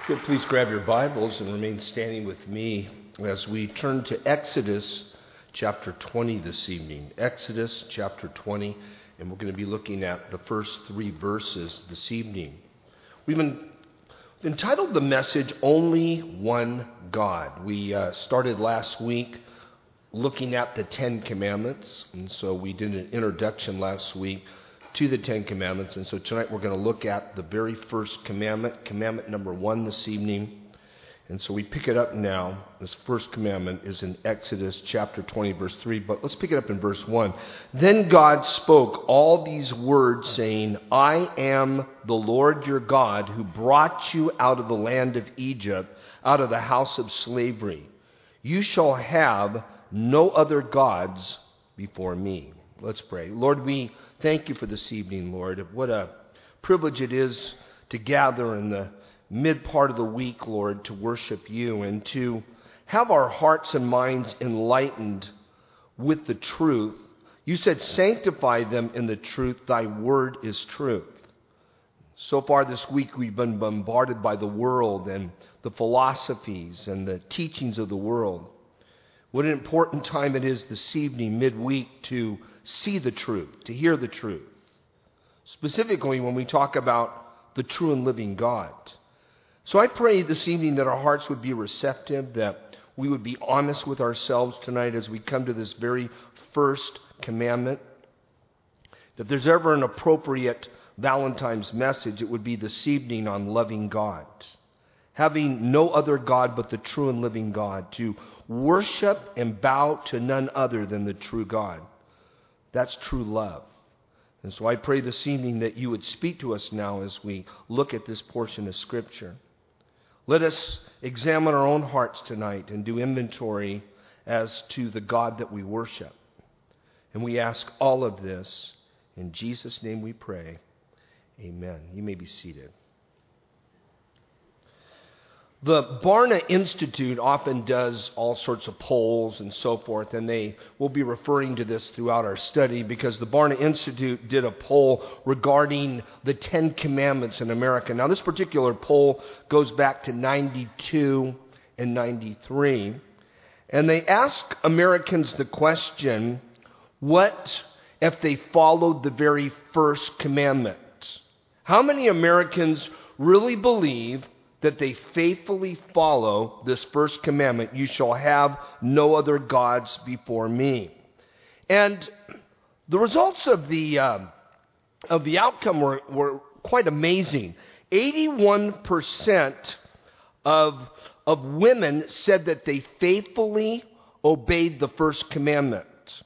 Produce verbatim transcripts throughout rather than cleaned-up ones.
Good, please grab your Bibles and remain standing with me as we turn to Exodus chapter twenty this evening. Exodus chapter twenty, and we're going to be looking at the first three verses this evening. We've been entitled the message, Only One God. We uh, started last week looking at the Ten Commandments, and so we did an introduction last week to the Ten Commandments, and so tonight we're going to look at the very first commandment, commandment number one this evening. And so we pick it up now. This first commandment is in Exodus chapter twenty, verse three, but let's pick it up in verse one. Then God spoke all these words, saying, I am the Lord your God, who brought you out of the land of Egypt, out of the house of slavery. You shall have no other gods before me. Let's pray. Lord, we thank you for this evening, Lord. What a privilege it is to gather in the mid part of the week, Lord, to worship you and to have our hearts and minds enlightened with the truth. You said, sanctify them in the truth. Thy word is truth. So far this week, we've been bombarded by the world and the philosophies and the teachings of the world. What an important time it is this evening, midweek, to see the truth, to hear the truth. Specifically when we talk about the true and living God. So I pray this evening that our hearts would be receptive, that we would be honest with ourselves tonight as we come to this very first commandment. If there's ever an appropriate Valentine's message, it would be this evening on loving God. Having no other God but the true and living God, to worship and bow to none other than the true God. That's true love. And so I pray this evening that you would speak to us now as we look at this portion of Scripture. Let us examine our own hearts tonight and do inventory as to the God that we worship. And we ask all of this in Jesus' name we pray. Amen. You may be seated. The Barna Institute often does all sorts of polls and so forth, and they will be referring to this throughout our study because the Barna Institute did a poll regarding the Ten Commandments in America. Now, this particular poll goes back to ninety-two and ninety-three, and they ask Americans the question, what if they followed the very first commandment? How many Americans really believe that they faithfully follow this first commandment, you shall have no other gods before me? And the results of the uh, of the outcome were, were quite amazing. eighty-one percent of, of women said that they faithfully obeyed the first commandment.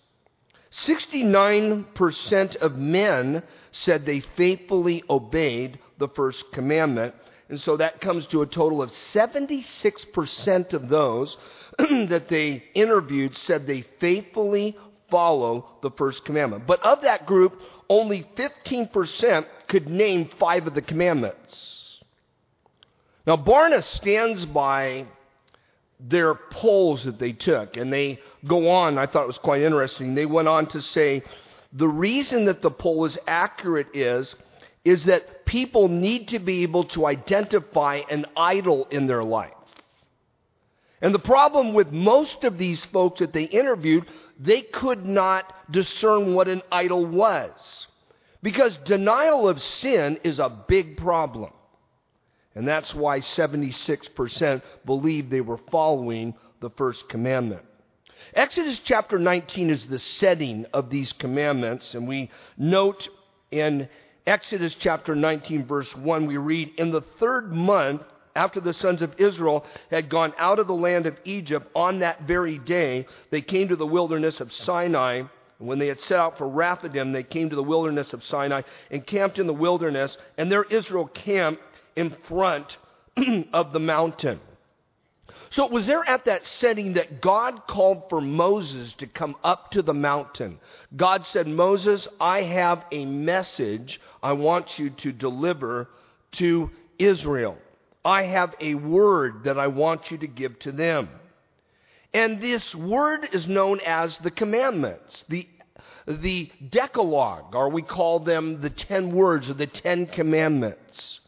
sixty-nine percent of men said they faithfully obeyed the first commandment. And so that comes to a total of seventy-six percent of those that they interviewed said they faithfully follow the first commandment. But of that group, only fifteen percent could name five of the commandments. Now, Barna stands by their polls that they took, and they go on, I thought it was quite interesting, they went on to say the reason that the poll is accurate is is that people need to be able to identify an idol in their life. And the problem with most of these folks that they interviewed, they could not discern what an idol was. Because denial of sin is a big problem. And that's why seventy-six percent believed they were following the first commandment. Exodus chapter nineteen is the setting of these commandments, and we note in Exodus chapter nineteen, verse one, we read, in the third month, after the sons of Israel had gone out of the land of Egypt, on that very day, they came to the wilderness of Sinai. And when they had set out for Rephidim, they came to the wilderness of Sinai and camped in the wilderness. And there Israel camped in front of the mountain. So it was there at that setting that God called for Moses to come up to the mountain. God said, Moses, I have a message I want you to deliver to Israel. I have a word that I want you to give to them. And this word is known as the commandments, the, the Decalogue, or we call them the ten words or the Ten Commandments.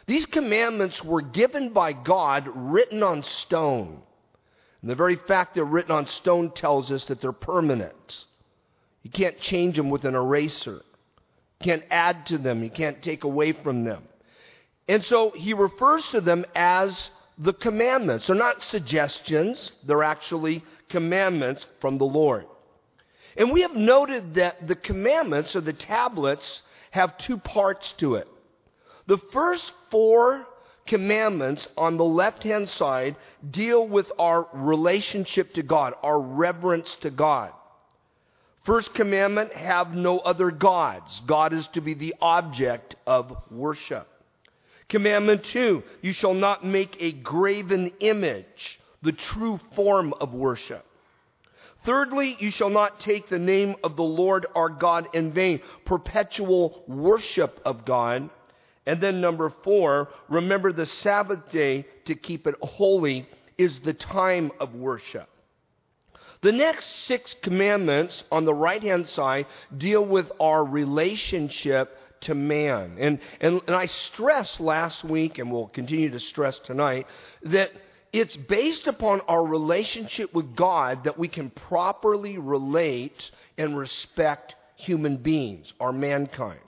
These commandments were given by God, written on stone. And the very fact they're written on stone tells us that they're permanent. You can't change them with an eraser. You can't add to them. You can't take away from them. And so he refers to them as the commandments. They're not suggestions. They're actually commandments from the Lord. And we have noted that the commandments, or the tablets, have two parts to it. The first four commandments on the left-hand side deal with our relationship to God, our reverence to God. First commandment, have no other gods. God is to be the object of worship. Commandment two, you shall not make a graven image, the true form of worship. Thirdly, you shall not take the name of the Lord our God in vain, perpetual worship of God. And then number four, remember the Sabbath day to keep it holy is the time of worship. The next six commandments on the right-hand side deal with our relationship to man. And, and, and I stressed last week, and will continue to stress tonight, that it's based upon our relationship with God that we can properly relate and respect human beings, our mankind.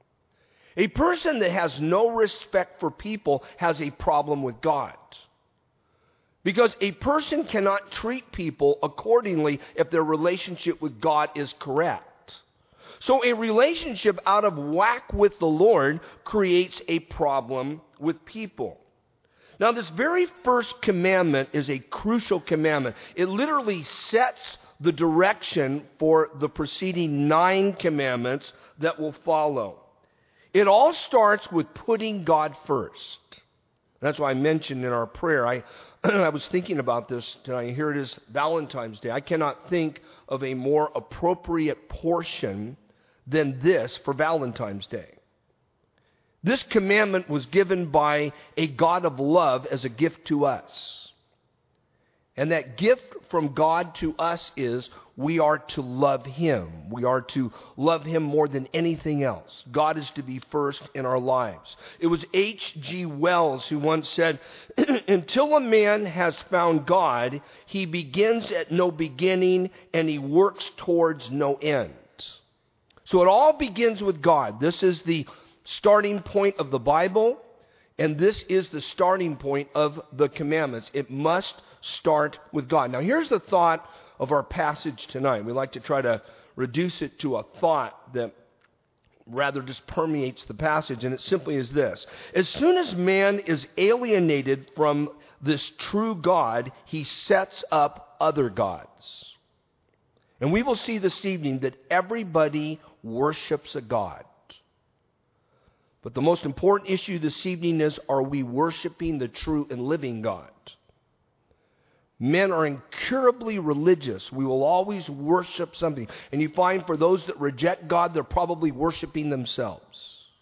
A person that has no respect for people has a problem with God. Because a person cannot treat people accordingly if their relationship with God is correct. So a relationship out of whack with the Lord creates a problem with people. Now, this very first commandment is a crucial commandment. It literally sets the direction for the preceding nine commandments that will follow. It all starts with putting God first. That's why I mentioned in our prayer, I, I was thinking about this tonight. Here it is, Valentine's Day. I cannot think of a more appropriate portion than this for Valentine's Day. This commandment was given by a God of love as a gift to us. And that gift from God to us is we are to love Him. We are to love Him more than anything else. God is to be first in our lives. It was H G Wells who once said, until a man has found God, he begins at no beginning and he works towards no end. So it all begins with God. This is the starting point of the Bible, and this is the starting point of the commandments. It must start with God. Now, here's the thought of our passage tonight. We like to try to reduce it to a thought that rather just permeates the passage, and it simply is this. As soon as man is alienated from this true God, he sets up other gods. And we will see this evening that everybody worships a God. But the most important issue this evening is, are we worshiping the true and living God? Men are incurably religious. We will always worship something. And you find for those that reject God, they're probably worshiping themselves.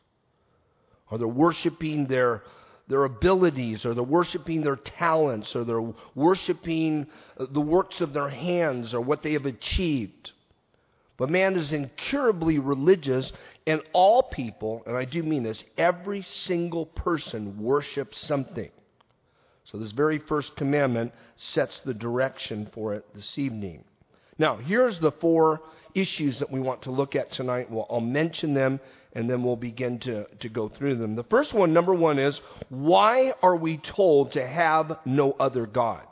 Or they're worshiping their, their abilities, or they're worshiping their talents, or they're worshiping the works of their hands, or what they have achieved. But man is incurably religious, and all people, and I do mean this, every single person worships something. So this very first commandment sets the direction for it this evening. Now, here's the four issues that we want to look at tonight. Well, I'll mention them, and then we'll begin to, to go through them. The first one, number one, is, why are we told to have no other gods?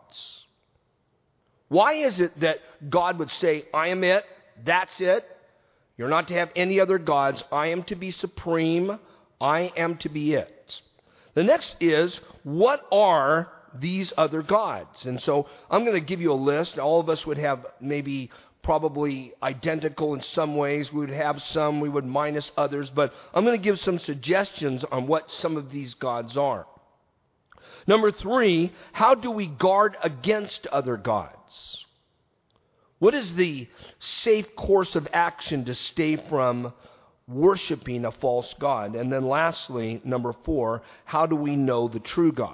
Why is it that God would say, I am it, that's it, you're not to have any other gods, I am to be supreme, I am to be it? The next is, what are these other gods? And so I'm going to give you a list. All of us would have maybe probably identical in some ways. We would have some, we would minus others. But I'm going to give some suggestions on what some of these gods are. Number three, how do we guard against other gods? What is the safe course of action to stay from worshiping a false god? And then lastly, number four, how do we know the true God?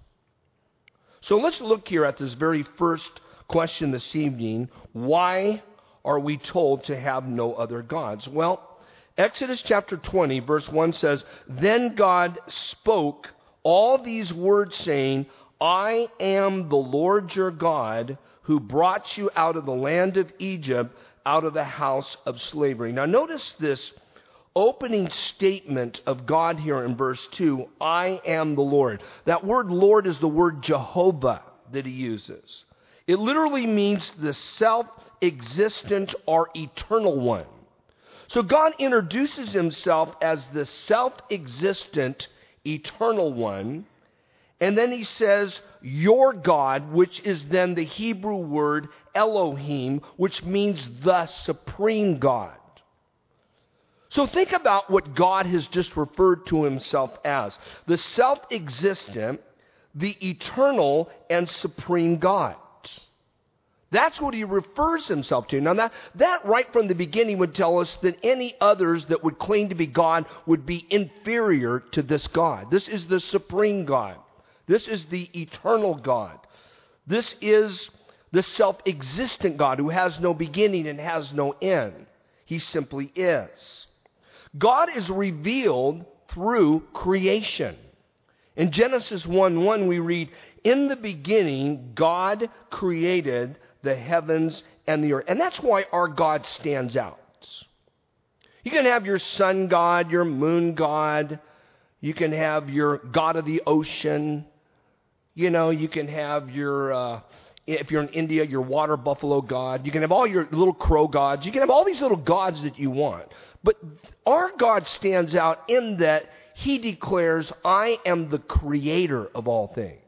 So let's look here at this very first question this evening. Why are we told to have no other gods? Well, Exodus chapter twenty, verse one says, then God spoke all these words saying, I am the Lord your God who brought you out of the land of Egypt, out of the house of slavery. Now notice this opening statement of God here in verse two, I am the Lord. That word Lord is the word Jehovah that he uses. It literally means the self-existent or eternal one. So God introduces himself as the self-existent eternal one, and then he says, your God, which is then the Hebrew word Elohim, which means the supreme God. So think about what God has just referred to himself as. The self-existent, the eternal, and supreme God. That's what he refers himself to. Now that, that right from the beginning would tell us that any others that would claim to be God would be inferior to this God. This is the supreme God. This is the eternal God. This is the self-existent God who has no beginning and has no end. He simply is. God is revealed through creation. In Genesis one one we read, in the beginning God created the heavens and the earth. And that's why our God stands out. You can have your sun god, your moon god. You can have your god of the ocean. You know, you can have your, uh, if you're in India, your water buffalo god. You can have all your little crow gods. You can have all these little gods that you want. But our God stands out in that he declares, I am the creator of all things.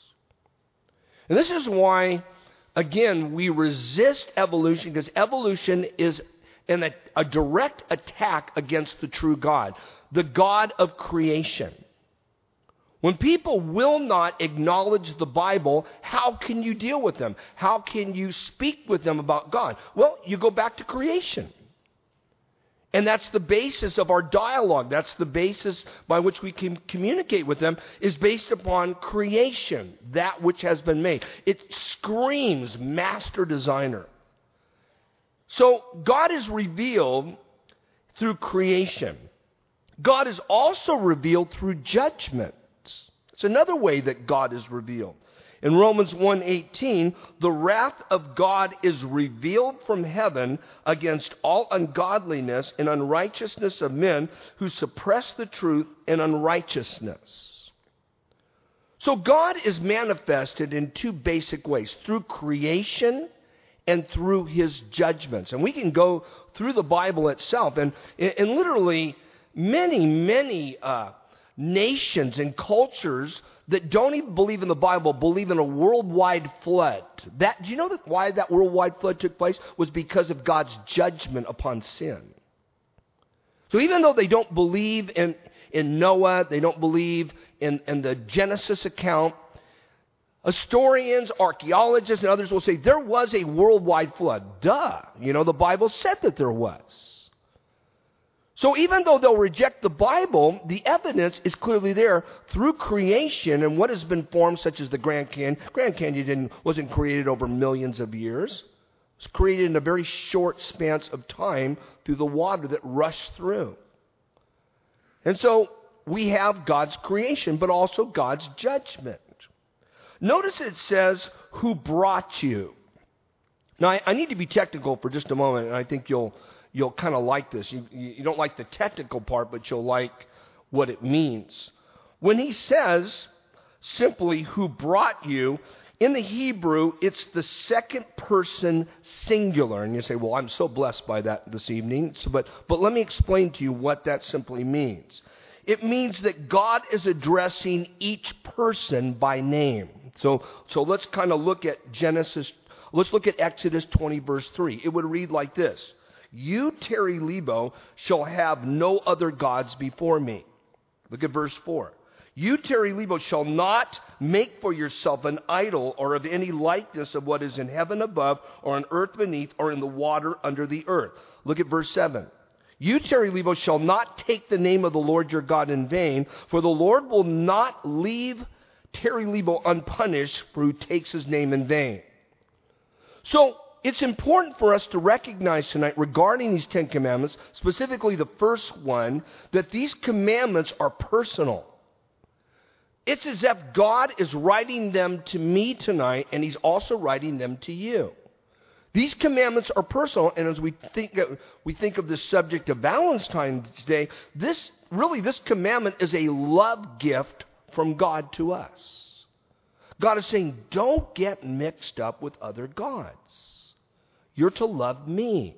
And this is why, again, we resist evolution, because evolution is an, a, a direct attack against the true God, the God of creation. When people will not acknowledge the Bible, how can you deal with them? How can you speak with them about God? Well, you go back to creation. And that's the basis of our dialogue. That's the basis by which we can communicate with them, is based upon creation, that which has been made. It screams master designer. So God is revealed through creation. God is also revealed through judgment. It's another way that God is revealed. In Romans one eighteen, the wrath of God is revealed from heaven against all ungodliness and unrighteousness of men who suppress the truth in unrighteousness. So God is manifested in two basic ways, through creation and through his judgments. And we can go through the Bible itself, and, and literally many, many uh, nations and cultures that don't even believe in the Bible believe in a worldwide flood. That, do you know that why that worldwide flood took place? Was because of God's judgment upon sin. So even though they don't believe in, in Noah, they don't believe in, in the Genesis account, historians, archaeologists, and others will say there was a worldwide flood. Duh. You know, the Bible said that there was. So even though they'll reject the Bible, the evidence is clearly there through creation and what has been formed, such as the Grand Canyon. Grand Canyon didn't, wasn't created over millions of years. It was created in a very short span of time through the water that rushed through. And so we have God's creation, but also God's judgment. Notice it says, who brought you. Now, I, I need to be technical for just a moment, and I think you'll You'll kind of like this. You, you don't like the technical part, but you'll like what it means. When he says simply who brought you, in the Hebrew, it's the second person singular. And you say, well, I'm so blessed by that this evening. So, but, but let me explain to you what that simply means. It means that God is addressing each person by name. So, so let's kind of look at Genesis. Let's look at Exodus twenty, verse three. It would read like this. You, Terry Lebo, shall have no other gods before me. Look at verse four. You, Terry Lebo, shall not make for yourself an idol or of any likeness of what is in heaven above or on earth beneath or in the water under the earth. Look at verse seven. You, Terry Lebo, shall not take the name of the Lord your God in vain, for the Lord will not leave Terry Lebo unpunished for who takes his name in vain. So, it's important for us to recognize tonight regarding these Ten Commandments, specifically the first one, that these commandments are personal. It's as if God is writing them to me tonight, and He's also writing them to you. These commandments are personal, and as we think of, we think of the subject of Valentine's Day, this really, this commandment is a love gift from God to us. God is saying, don't get mixed up with other gods. You're to love me.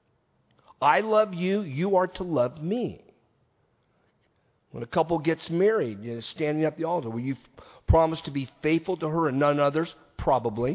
I love you, you are to love me. When a couple gets married, you know, standing at the altar, will you promise to be faithful to her and none others? Probably.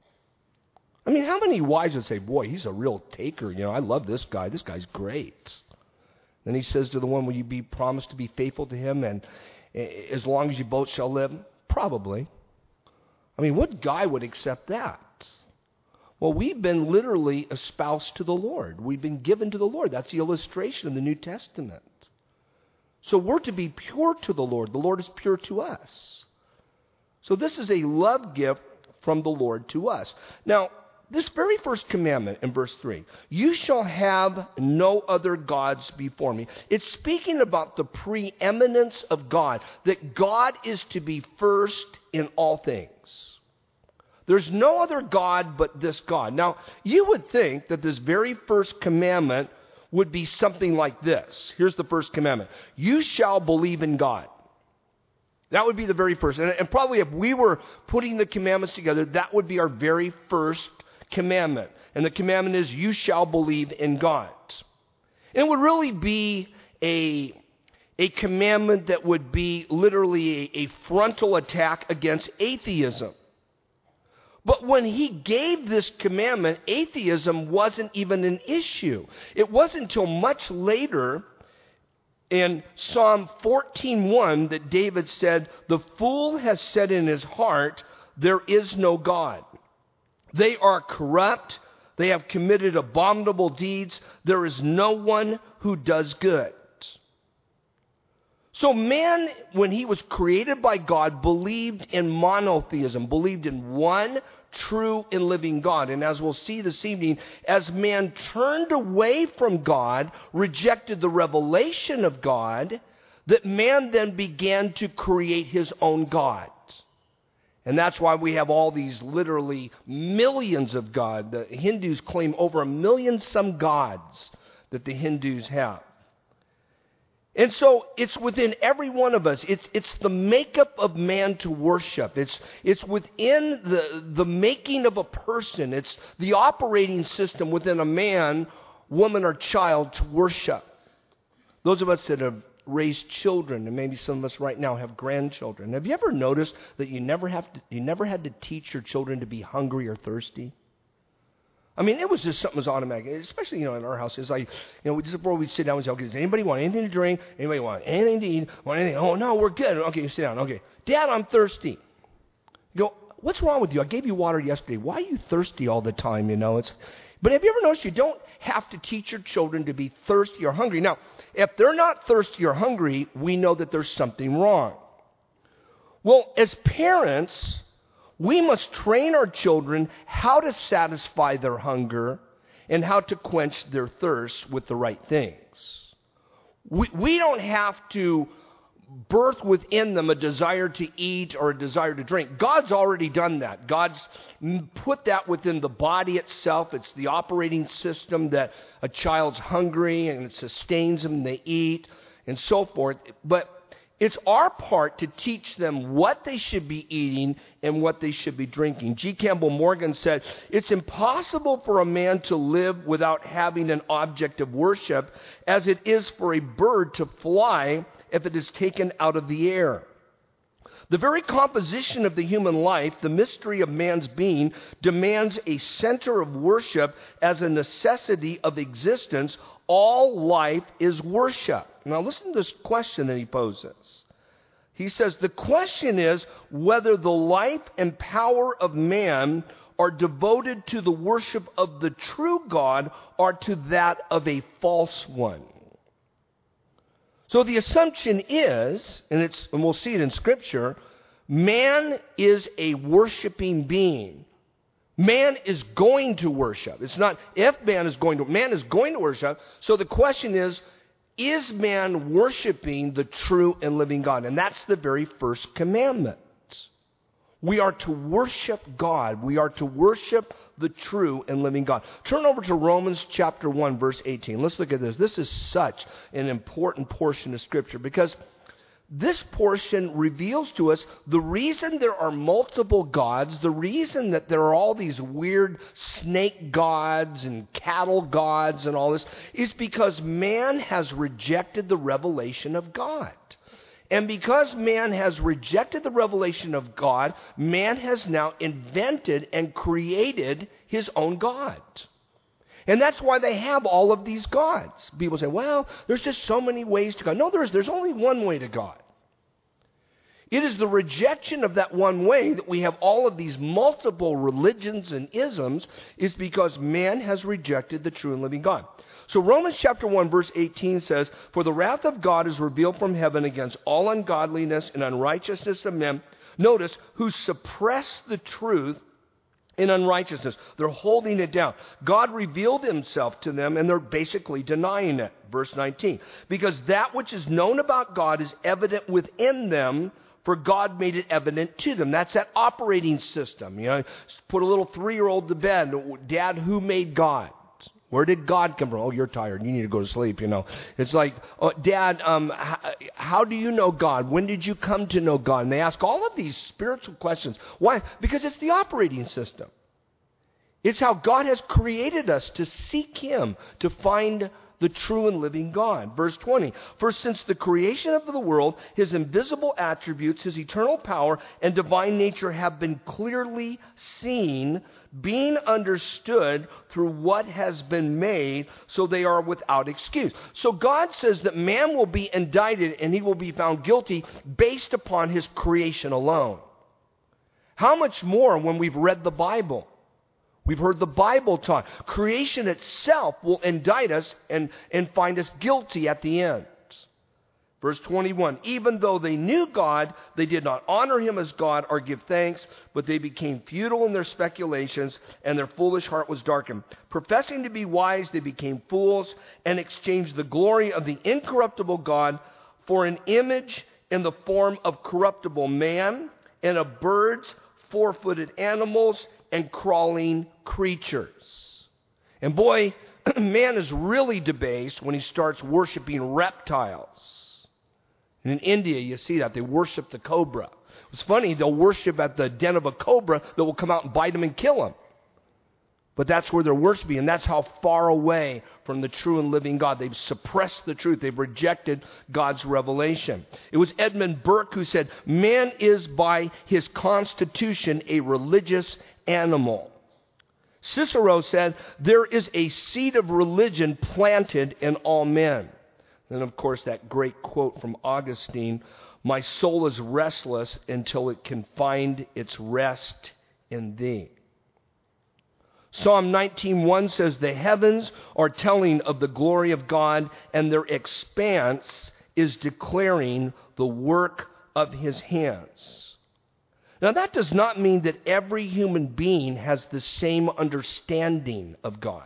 I mean, how many wives would say, boy, he's a real taker. You know, I love this guy. This guy's great. Then he says to the one, will you be promised to be faithful to him and as long as you both shall live? Probably. I mean, what guy would accept that? Well, we've been literally espoused to the Lord. We've been given to the Lord. That's the illustration of the New Testament. So we're to be pure to the Lord. The Lord is pure to us. So this is a love gift from the Lord to us. Now, this very first commandment in verse three, you shall have no other gods before me. It's speaking about the preeminence of God, that God is to be first in all things. There's no other God but this God. Now, you would think that this very first commandment would be something like this. Here's the first commandment. You shall believe in God. That would be the very first. And, and probably if we were putting the commandments together, that would be our very first commandment. And the commandment is, you shall believe in God. And it would really be a, a commandment that would be literally a, a frontal attack against atheism. But when he gave this commandment, atheism wasn't even an issue. It wasn't until much later in Psalm fourteen one that David said, the fool has said in his heart, there is no God. They are corrupt. They have committed abominable deeds. There is no one who does good. So man, when he was created by God, believed in monotheism, believed in one true and living God. And as we'll see this evening, as man turned away from God, rejected the revelation of God, that man then began to create his own gods. And that's why we have all these literally millions of gods. The Hindus claim over a million some gods that the Hindus have. And so it's within every one of us. It's, it's the makeup of man to worship. It's, it's within the, the making of a person. It's the operating system within a man, woman, or child to worship. Those of us that have raised children, and maybe some of us right now have grandchildren. Have you ever noticed that you never have to, you never had to teach your children to be hungry or thirsty? I mean, it was just something that was automatic, especially, you know, in our house. It's like, you know, just before we'd sit down, we'd say, okay, does anybody want anything to drink? Anybody want anything to eat? Want anything? Oh, no, we're good. Okay, you sit down. Okay. Dad, I'm thirsty. You go, what's wrong with you? I gave you water yesterday. Why are you thirsty all the time, you know? It's, but have you ever noticed you don't have to teach your children to be thirsty or hungry? Now, if they're not thirsty or hungry, we know that there's something wrong. Well, as parents, we must train our children how to satisfy their hunger and how to quench their thirst with the right things. We, we don't have to birth within them a desire to eat or a desire to drink. God's already done that. God's put that within the body itself. It's the operating system that a child's hungry and it sustains them, they eat, and so forth. But it's our part to teach them what they should be eating and what they should be drinking. G. Campbell Morgan said, it's impossible for a man to live without having an object of worship, as it is for a bird to fly if it is taken out of the air. The very composition of the human life, the mystery of man's being, demands a center of worship as a necessity of existence. All life is worship. Now listen to this question that he poses. He says, the question is whether the life and power of man are devoted to the worship of the true God or to that of a false one. So the assumption is, and it's, and we'll see it in Scripture, man is a worshiping being. Man is going to worship. It's not if man is going to, man is going to worship. So the question is, is man worshiping the true and living God? And that's the very first commandment. We are to worship God. We are to worship the true and living God. Turn over to Romans chapter one, verse eighteen. Let's look at this. This is such an important portion of Scripture because this portion reveals to us the reason there are multiple gods, the reason that there are all these weird snake gods and cattle gods and all this, is because man has rejected the revelation of God. And because man has rejected the revelation of God, man has now invented and created his own God. And that's why they have all of these gods. People say, well, there's just so many ways to God. No, there is. There's only one way to God. It is the rejection of that one way that we have all of these multiple religions and isms is because man has rejected the true and living God. So Romans chapter one verse eighteen says, "For the wrath of God is revealed from heaven against all ungodliness and unrighteousness of men," notice, "who suppress the truth in unrighteousness." They're holding it down. God revealed himself to them and they're basically denying it. Verse nineteen, "Because that which is known about God is evident within them, for God made it evident to them." That's that operating system. You know, put a little three-year-old to bed. Dad, who made God? Where did God come from? Oh, you're tired. You need to go to sleep, you know. It's like, oh, Dad, um, how, how do you know God? When did you come to know God? And they ask all of these spiritual questions. Why? Because it's the operating system. It's how God has created us to seek Him, to find the true and living God. Verse twenty, "For since the creation of the world, His invisible attributes, His eternal power, and divine nature have been clearly seen, being understood through what has been made, so they are without excuse." So God says that man will be indicted and he will be found guilty based upon his creation alone. How much more when we've read the Bible? We've heard the Bible taught. Creation itself will indict us and, and find us guilty at the end. Verse twenty-one, "Even though they knew God, they did not honor Him as God or give thanks, but they became futile in their speculations, and their foolish heart was darkened. Professing to be wise, they became fools, and exchanged the glory of the incorruptible God for an image in the form of corruptible man, and of birds, four-footed animals, and crawling creatures." And boy, man is really debased when he starts worshiping reptiles. And in India, you see that. They worship the cobra. It's funny, they'll worship at the den of a cobra that will come out and bite them and kill them. But that's where they're worshiping, and that's how far away from the true and living God. They've suppressed the truth. They've rejected God's revelation. It was Edmund Burke who said, "Man is by his constitution a religious animal." Cicero said, "There is a seed of religion planted in all men." And of course, that great quote from Augustine, "My soul is restless until it can find its rest in thee." Psalm nineteen one says, "The heavens are telling of the glory of God, and their expanse is declaring the work of His hands." Now, that does not mean that every human being has the same understanding of God.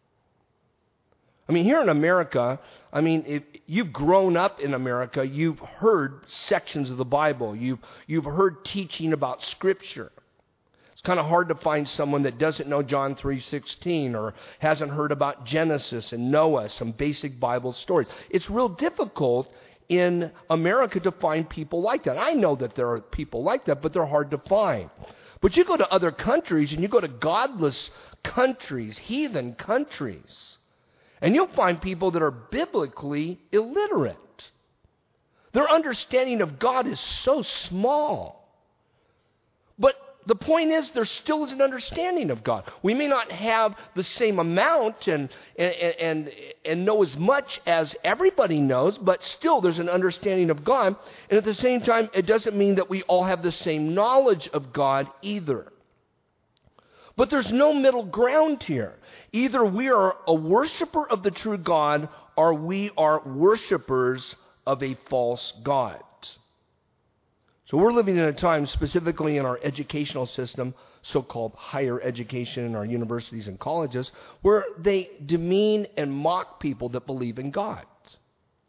I mean, here in America, I mean, if you've grown up in America, you've heard sections of the Bible. You've, you've heard teaching about Scripture. It's kind of hard to find someone that doesn't know John three sixteen or hasn't heard about Genesis and Noah, some basic Bible stories. It's real difficult in America to find people like that. I know that there are people like that, but they're hard to find. But you go to other countries and you go to godless countries, heathen countries, and you'll find people that are biblically illiterate. Their understanding of God is so small. But the point is, there still is an understanding of God. We may not have the same amount and, and, and, and know as much as everybody knows, but still there's an understanding of God. And at the same time, it doesn't mean that we all have the same knowledge of God either. But there's no middle ground here. Either we are a worshiper of the true God, or we are worshipers of a false God. So we're living in a time, specifically in our educational system, so-called higher education in our universities and colleges, where they demean and mock people that believe in God.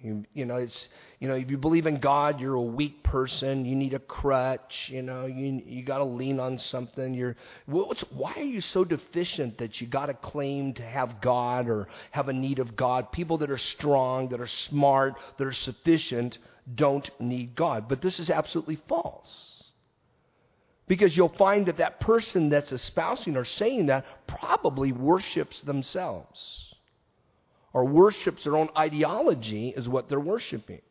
You, you know, it's you know, if you believe in God, you're a weak person. You need a crutch. You know, you you got to lean on something. You're what's why are you so deficient that you got to claim to have God or have a need of God? People that are strong, that are smart, that are sufficient, don't need God. But this is absolutely false, because you'll find that that person that's espousing or saying that probably worships themselves, or worships their own ideology is what they're worshiping.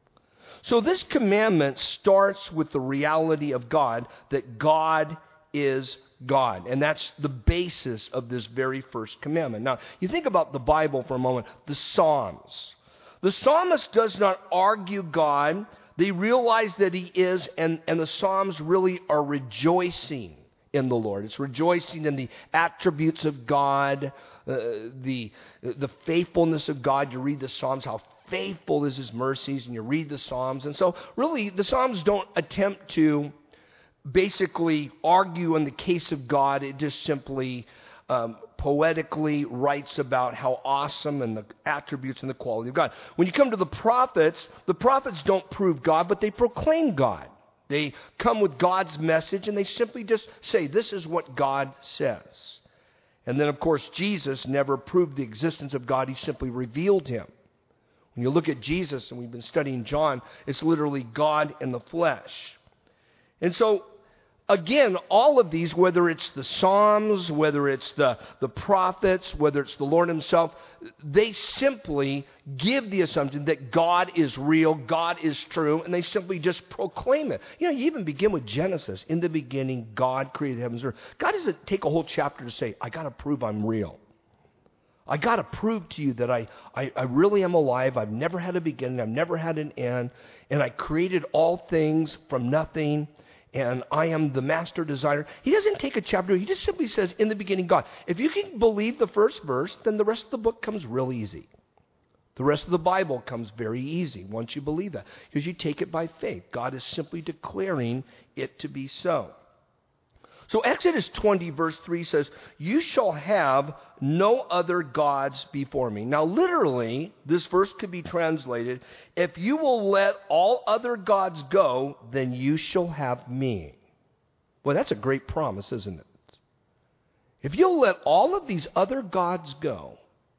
So this commandment starts with the reality of God, that God is God. And that's the basis of this very first commandment. Now, you think about the Bible for a moment, the Psalms. The psalmist does not argue God. They realize that he is, and, and the Psalms really are rejoicing in the Lord. It's rejoicing in the attributes of God, uh, the the faithfulness of God. You read the Psalms, how faithful is his mercies, and you read the Psalms. And so really the Psalms don't attempt to basically argue in the case of God. It just simply um, poetically writes about how awesome and the attributes and the quality of God. When you come to the prophets, the prophets don't prove God, but they proclaim God. They come with God's message, and they simply just say, this is what God says. And then, of course, Jesus never proved the existence of God. He simply revealed him. When you look at Jesus, and we've been studying John, it's literally God in the flesh. And so, again, all of these, whether it's the Psalms, whether it's the, the prophets, whether it's the Lord himself, they simply give the assumption that God is real, God is true, and they simply just proclaim it. You know, you even begin with Genesis. In the beginning, God created the heavens and earth. God doesn't take a whole chapter to say, I got to prove I'm real. I got to prove to you that I, I, I really am alive. I've never had a beginning. I've never had an end. And I created all things from nothing. And I am the master designer. He doesn't take a chapter. He just simply says, in the beginning, God. If you can believe the first verse, then the rest of the book comes real easy. The rest of the Bible comes very easy once you believe that, because you take it by faith. God is simply declaring it to be so. So Exodus twenty verse three says, you shall have no other gods before me. Now literally, this verse could be translated, if you will let all other gods go, then you shall have me. Well, that's a great promise, isn't it? If you'll let all of these other gods go,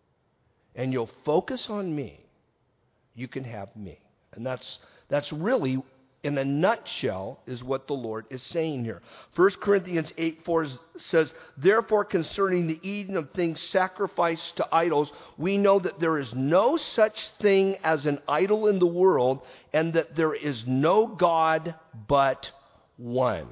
and you'll focus on me, you can have me. And that's that's really, in a nutshell, is what the Lord is saying here. First Corinthians eight four says, therefore concerning the eating of things sacrificed to idols, we know that there is no such thing as an idol in the world, and that there is no God but one.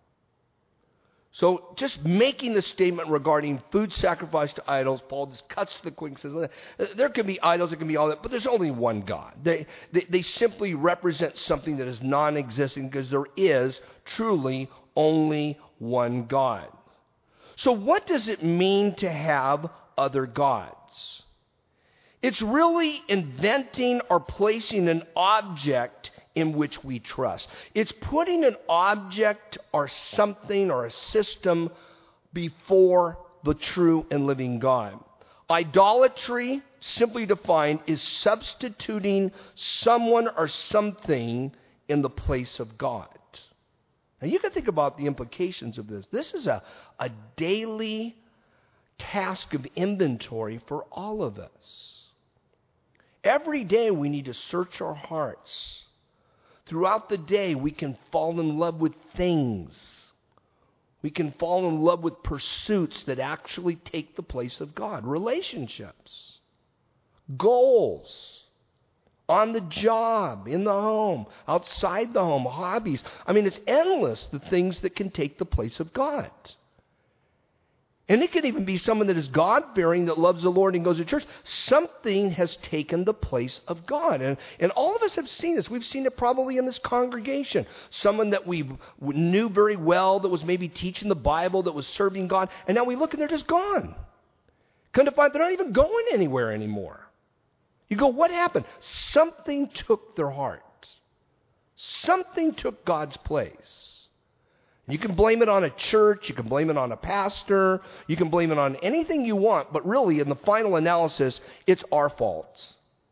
So just making the statement regarding food sacrificed to idols, Paul just cuts to the quick and says, there can be idols, there can be all that, but there's only one God. They, they, they simply represent something that is non-existent, because there is truly only one God. So what does it mean to have other gods? It's really inventing or placing an object in which we trust. It's putting an object or something or a system before the true and living God. Idolatry, simply defined, is substituting someone or something in the place of God. Now you can think about the implications of this. This is a, a daily task of inventory for all of us. Every day we need to search our hearts. Throughout the day, we can fall in love with things. We can fall in love with pursuits that actually take the place of God. Relationships, goals, on the job, in the home, outside the home, hobbies. I mean, it's endless, the things that can take the place of God. And it could even be someone that is God-fearing, that loves the Lord and goes to church. Something has taken the place of God. And, and all of us have seen this. We've seen it probably in this congregation. Someone that we knew very well, that was maybe teaching the Bible, that was serving God. And now we look and they're just gone. Come to find they're not even going anywhere anymore. You go, what happened? Something took their heart. Something took God's place. You can blame it on a church, you can blame it on a pastor, you can blame it on anything you want, but really in the final analysis, it's our fault.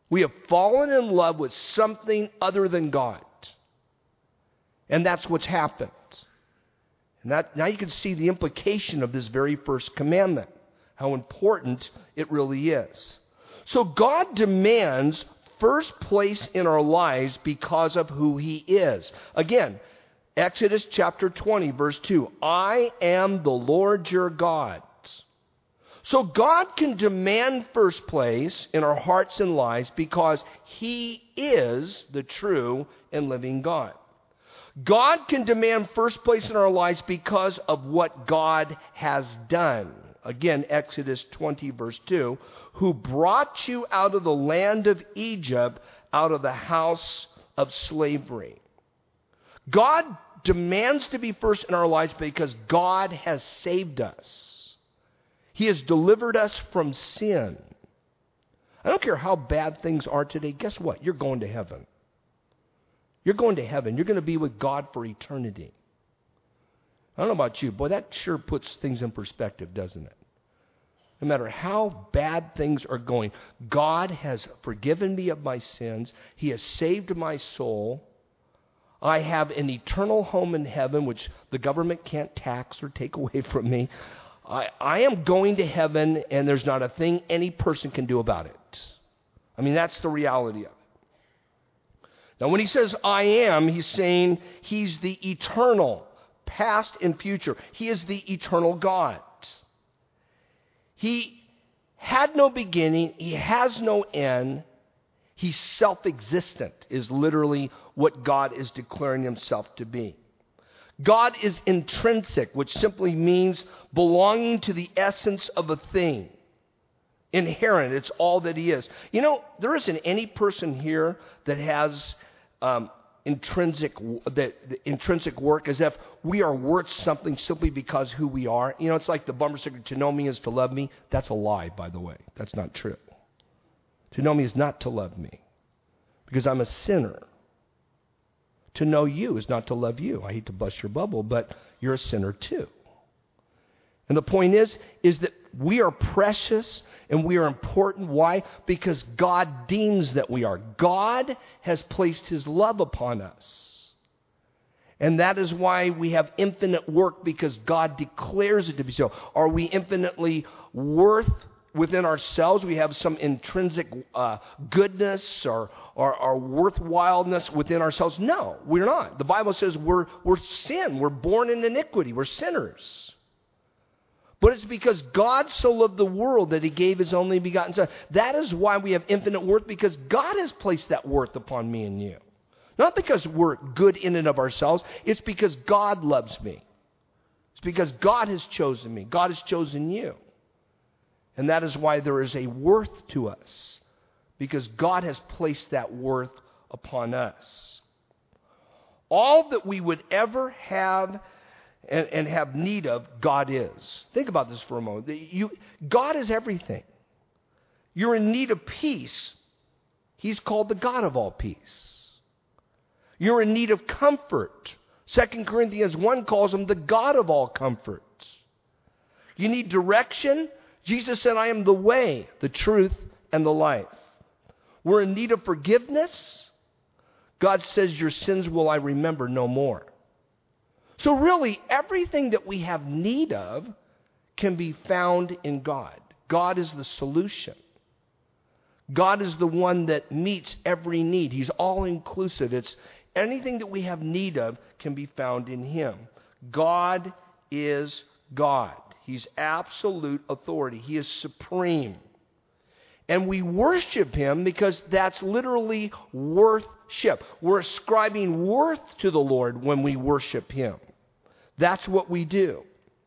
We have fallen in love with something other than God. And that's what's happened. And that, now you can see the implication of this very first commandment, how important it really is. So God demands first place in our lives because of who He is. Again, Exodus chapter twenty, verse two, I am the Lord your God. So God can demand first place in our hearts and lives because He is the true and living God. God can demand first place in our lives because of what God has done. Again, Exodus twenty, verse two, who brought you out of the land of Egypt, out of the house of slavery. God demands to be first in our lives because God has saved us. He has delivered us from sin. I don't care how bad things are today. Guess what? You're going to heaven. You're going to heaven. You're going to be with God for eternity. I don't know about you. Boy, that sure puts things in perspective, doesn't it? No matter how bad things are going, God has forgiven me of my sins. He has saved my soul. I have an eternal home in heaven, which the government can't tax or take away from me. I, I am going to heaven, and there's not a thing any person can do about it. I mean, that's the reality of it. Now, when he says I am, he's saying he's the eternal, past and future. He is the eternal God. He had no beginning. He has no end. He's self-existent, is literally what God is declaring himself to be. God is intrinsic, which simply means belonging to the essence of a thing. Inherent, it's all that he is. You know, there isn't any person here that has um, intrinsic that intrinsic work as if we are worth something simply because who we are. You know, it's like the bumper sticker, to know me is to love me. That's a lie, by the way. That's not true. To know me is not to love me because I'm a sinner. To know you is not to love you. I hate to bust your bubble, but you're a sinner too. And the point is, is that we are precious and we are important. Why? Because God deems that we are. God has placed His love upon us. And that is why we have infinite work, because God declares it to be so. Are we infinitely worth within ourselves? We have some intrinsic uh, goodness or, or, or worthwhileness within ourselves? No, we're not. The Bible says we're, we're sin. We're born in iniquity. We're sinners. But it's because God so loved the world that He gave His only begotten Son. That is why we have infinite worth, because God has placed that worth upon me and you. Not because we're good in and of ourselves. It's because God loves me. It's because God has chosen me. God has chosen you. And that is why there is a worth to us, because God has placed that worth upon us. All that we would ever have and, and have need of, God is. Think about this for a moment. You, God is everything. You're in need of peace. He's called the God of all peace. You're in need of comfort. Second Corinthians one calls Him the God of all comfort. You need direction. Jesus said, I am the way, the truth, and the life. We're in need of forgiveness. God says, your sins will I remember no more. So really, everything that we have need of can be found in God. God is the solution. God is the one that meets every need. He's all-inclusive. It's anything that we have need of can be found in Him. God is God. He's absolute authority. He is supreme. And we worship Him because that's literally worship. We're ascribing worth to the Lord when we worship Him. That's what we do.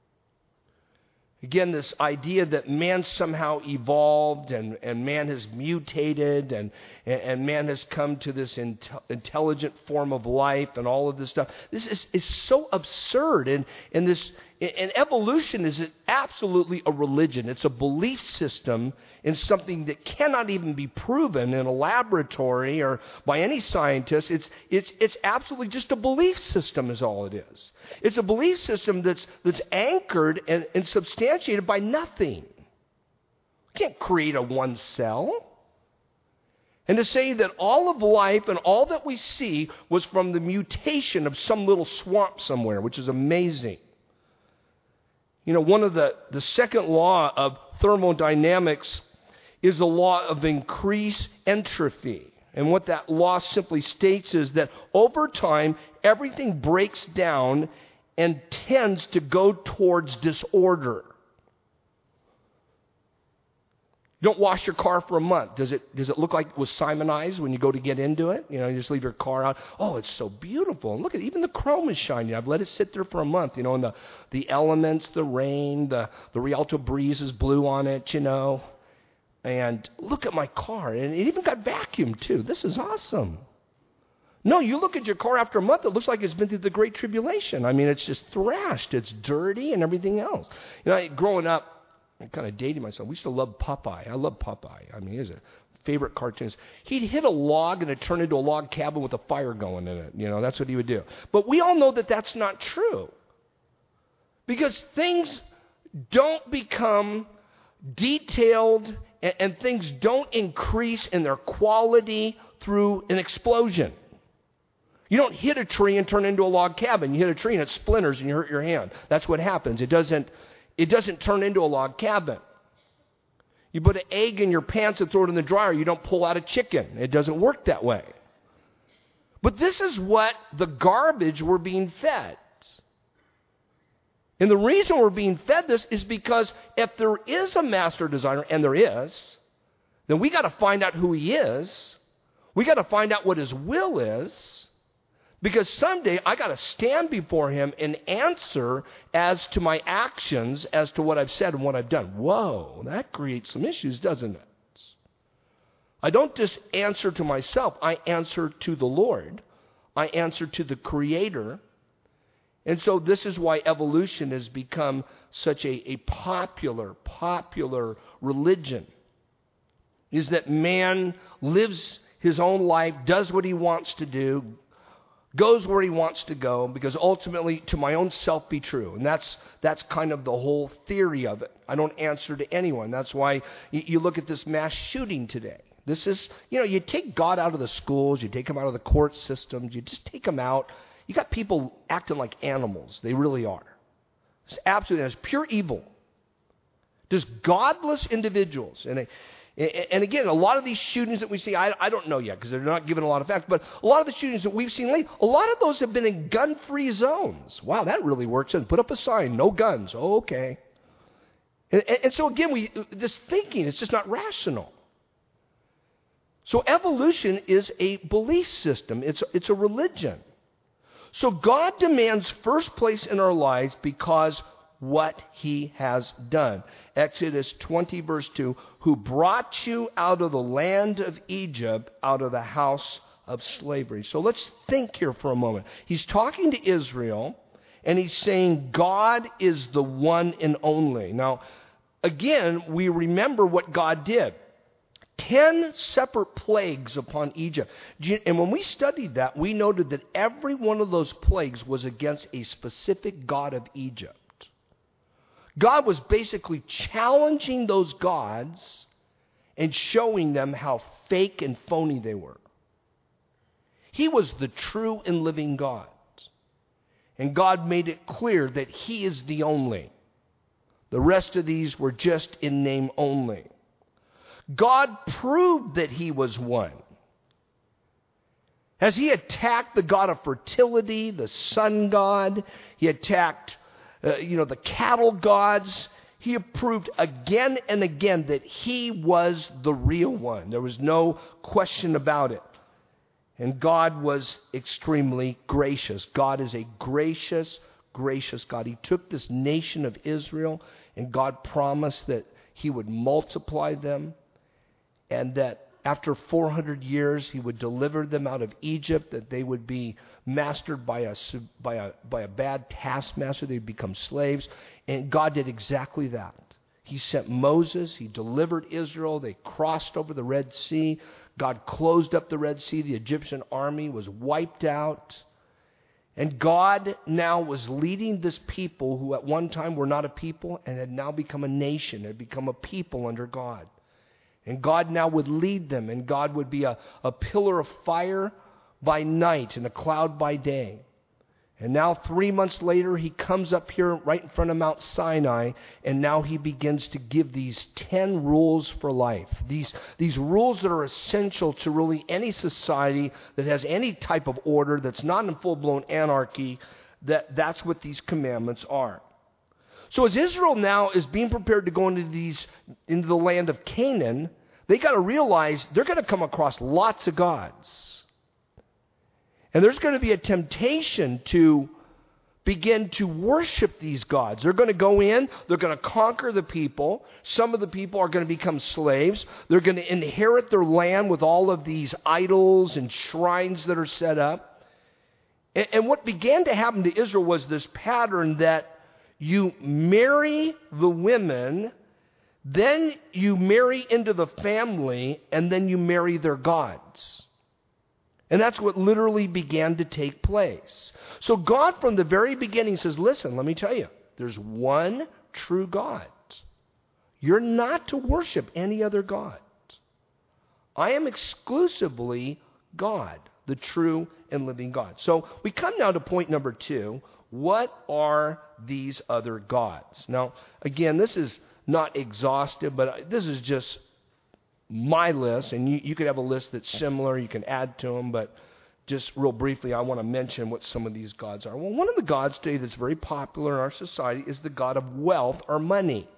Again, this idea that man somehow evolved and, and man has mutated and, and man has come to this in, intelligent form of life and all of this stuff. This is, is so absurd. And, and, this, and evolution is absolutely a religion. It's a belief system in something that cannot even be proven in a laboratory or by any scientist. It's, it's, it's absolutely just a belief system is all it is. It's a belief system that's, that's anchored and, and substantiated by nothing. You can't create a one cell. And to say that all of life and all that we see was from the mutation of some little swamp somewhere, which is amazing. You know, one of the, the second law of thermodynamics is the law of increased entropy. And what that law simply states is that over time, everything breaks down and tends to go towards disorder. You don't wash your car for a month. Does it, does it look like it was Simonized when you go to get into it? You know, you just leave your car out. Oh, it's so beautiful. And look at it, even the chrome is shiny. I've let it sit there for a month, you know, and the, the elements, the rain, the, the Rialto breezes blew on it, you know. And look at my car. And it even got vacuumed, too. This is awesome. No, you look at your car after a month, it looks like it's been through the Great Tribulation. I mean, it's just thrashed. It's dirty and everything else. You know, growing up, I'm kind of dating myself. We used to love Popeye. I love Popeye. I mean, he was a favorite cartoonist. He'd hit a log and it turned into a log cabin with a fire going in it. You know, that's what he would do. But we all know that that's not true. Because things don't become detailed and, and things don't increase in their quality through an explosion. You don't hit a tree and turn it into a log cabin. You hit a tree and it splinters and you hurt your hand. That's what happens. It doesn't It doesn't turn into a log cabin. You put an egg in your pants and throw it in the dryer, you don't pull out a chicken. It doesn't work that way. But this is what the garbage we're being fed. And the reason we're being fed this is because if there is a master designer, and there is, then we got to find out who he is. We got to find out what his will is. Because someday I got to stand before him and answer as to my actions, as to what I've said and what I've done. Whoa, that creates some issues, doesn't it? I don't just answer to myself. I answer to the Lord. I answer to the Creator. And so this is why evolution has become such a, a popular, popular religion. Is that man lives his own life, does what he wants to do, goes where he wants to go, because ultimately to my own self be true. And that's that's kind of the whole theory of it. I don't answer to anyone. That's why you, you look at this mass shooting today. This is, you know, you take God out of the schools, you take him out of the court systems, you just take him out. You got people acting like animals. They really are. It's absolutely, it's pure evil. Just godless individuals. And they, And again, a lot of these shootings that we see, I, I don't know yet because they're not given a lot of facts, but a lot of the shootings that we've seen lately, a lot of those have been in gun-free zones. Wow, that really works. And put up a sign, no guns. Oh, okay. And, and, and so again, we this thinking is just not rational. So evolution is a belief system. It's, it's a religion. So God demands first place in our lives because what he has done. Exodus twenty verse two, who brought you out of the land of Egypt, out of the house of slavery. So let's think here for a moment. He's talking to Israel, and he's saying God is the one and only. Now, again, we remember what God did. Ten separate plagues upon Egypt. And when we studied that, we noted that every one of those plagues was against a specific god of Egypt. God was basically challenging those gods and showing them how fake and phony they were. He was the true and living God. And God made it clear that he is the only. The rest of these were just in name only. God proved that he was one. As he attacked the god of fertility, the sun god, he attacked Uh, you know, the cattle gods, he proved again and again that he was the real one. There was no question about it. And God was extremely gracious. God is a gracious, gracious God. He took this nation of Israel, and God promised that he would multiply them, and that after four hundred years, he would deliver them out of Egypt, that they would be mastered by a, by a, by a bad taskmaster. They'd become slaves. And God did exactly that. He sent Moses. He delivered Israel. They crossed over the Red Sea. God closed up the Red Sea. The Egyptian army was wiped out. And God now was leading this people who at one time were not a people and had now become a nation, had become a people under God. And God now would lead them, and God would be a, a pillar of fire by night and a cloud by day. And now three months later, he comes up here right in front of Mount Sinai, and now he begins to give these ten rules for life. These, these rules that are essential to really any society that has any type of order, that's not in full-blown anarchy, that, that's what these commandments are. So as Israel now is being prepared to go into these into the land of Canaan, they got to realize they're going to come across lots of gods. And there's going to be a temptation to begin to worship these gods. They're going to go in, they're going to conquer the people. Some of the people are going to become slaves. They're going to inherit their land with all of these idols and shrines that are set up. And, and what began to happen to Israel was this pattern that you marry the women, then you marry into the family, and then you marry their gods. And that's what literally began to take place. So God from the very beginning says, listen, let me tell you, there's one true God. You're not to worship any other God. I am exclusively God, the true and living God. So we come now to point number two. What are these other gods? Now, again, this is not exhaustive, but this is just my list, and you, you could have a list that's similar. You can add to them, but just real briefly, I want to mention what some of these gods are. Well, one of the gods today that's very popular in our society is the god of wealth or money.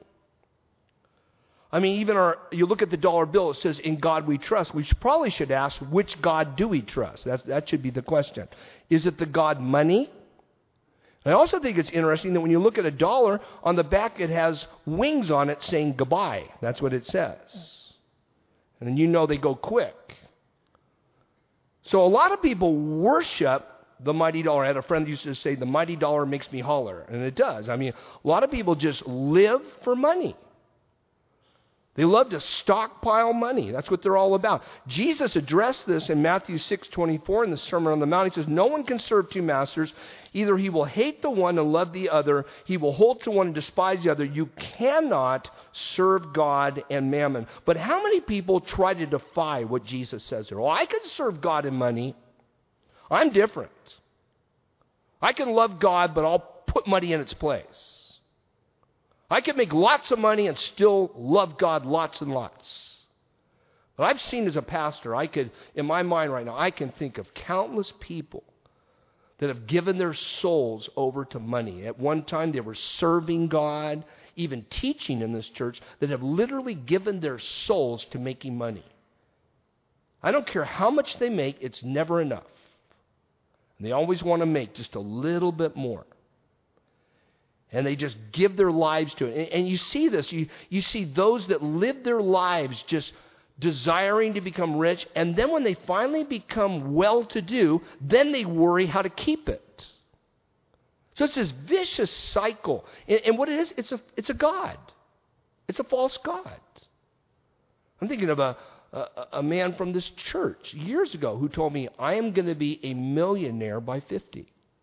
I mean, even our, you look at the dollar bill, it says, in God we trust. We should, probably should ask, which God do we trust? That's, that should be the question. Is it the god money? I also think it's interesting that when you look at a dollar, on the back it has wings on it saying goodbye. That's what it says. And then you know they go quick. So a lot of people worship the mighty dollar. I had a friend who used to say, the mighty dollar makes me holler. And it does. I mean, a lot of people just live for money. They love to stockpile money. That's what they're all about. Jesus addressed this in Matthew six twenty-four in the Sermon on the Mount. He says, no one can serve two masters. Either he will hate the one and love the other. He will hold to one and despise the other. You cannot serve God and mammon. But how many people try to defy what Jesus says here? Well, I can serve God and money. I'm different. I can love God, but I'll put money in its place. I can make lots of money and still love God lots and lots. But I've seen as a pastor, I could, in my mind right now, I can think of countless people that have given their souls over to money. At one time, they were serving God, even teaching in this church, that have literally given their souls to making money. I don't care how much they make, it's never enough. And they always want to make just a little bit more. And they just give their lives to it. And, and you see this. You, you see those that live their lives just desiring to become rich. And then when they finally become well-to-do, then they worry how to keep it. So it's this vicious cycle. And, and what it is, it's a, it's a god. It's a false god. I'm thinking of a, a, a man from this church years ago who told me, I am going to be a millionaire by fifty.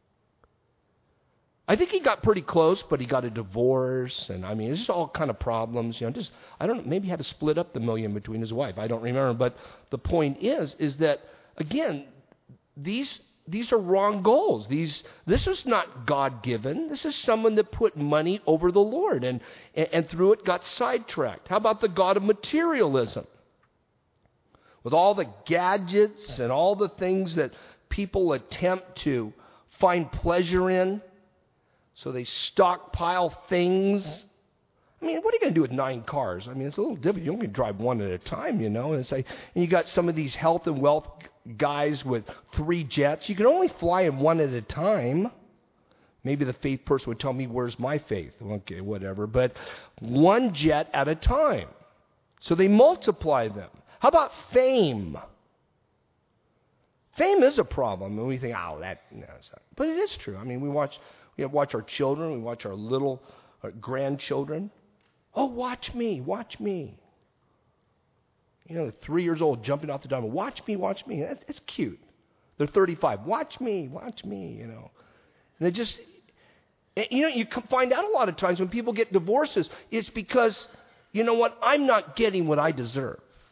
I think he got pretty close, but he got a divorce, and I mean, it's just all kind of problems. You know, just I don't know, maybe he had to split up the million between his wife. I don't remember, but the point is, is that again, these these are wrong goals. These this is not God-given. This is someone that put money over the Lord, and and, and through it got sidetracked. How about the god of materialism? With all the gadgets and all the things that people attempt to find pleasure in. So they stockpile things. I mean, what are you going to do with nine cars? I mean, it's a little different. You only drive one at a time, you know. And it's like, and you got some of these health and wealth guys with three jets. You can only fly in one at a time. Maybe the faith person would tell me, where's my faith? Okay, whatever. But one jet at a time. So they multiply them. How about fame? Fame is a problem. And we think, oh, that, no, it's not. But it is true. I mean, we watch... We watch our children. We watch our little our grandchildren. Oh, watch me. Watch me. You know, three years old jumping off the diamond. Watch me. Watch me. That's, that's cute. They're thirty-five. Watch me. Watch me. You know. And they just, you know, you find out a lot of times when people get divorces, it's because, you know what, I'm not getting what I deserve.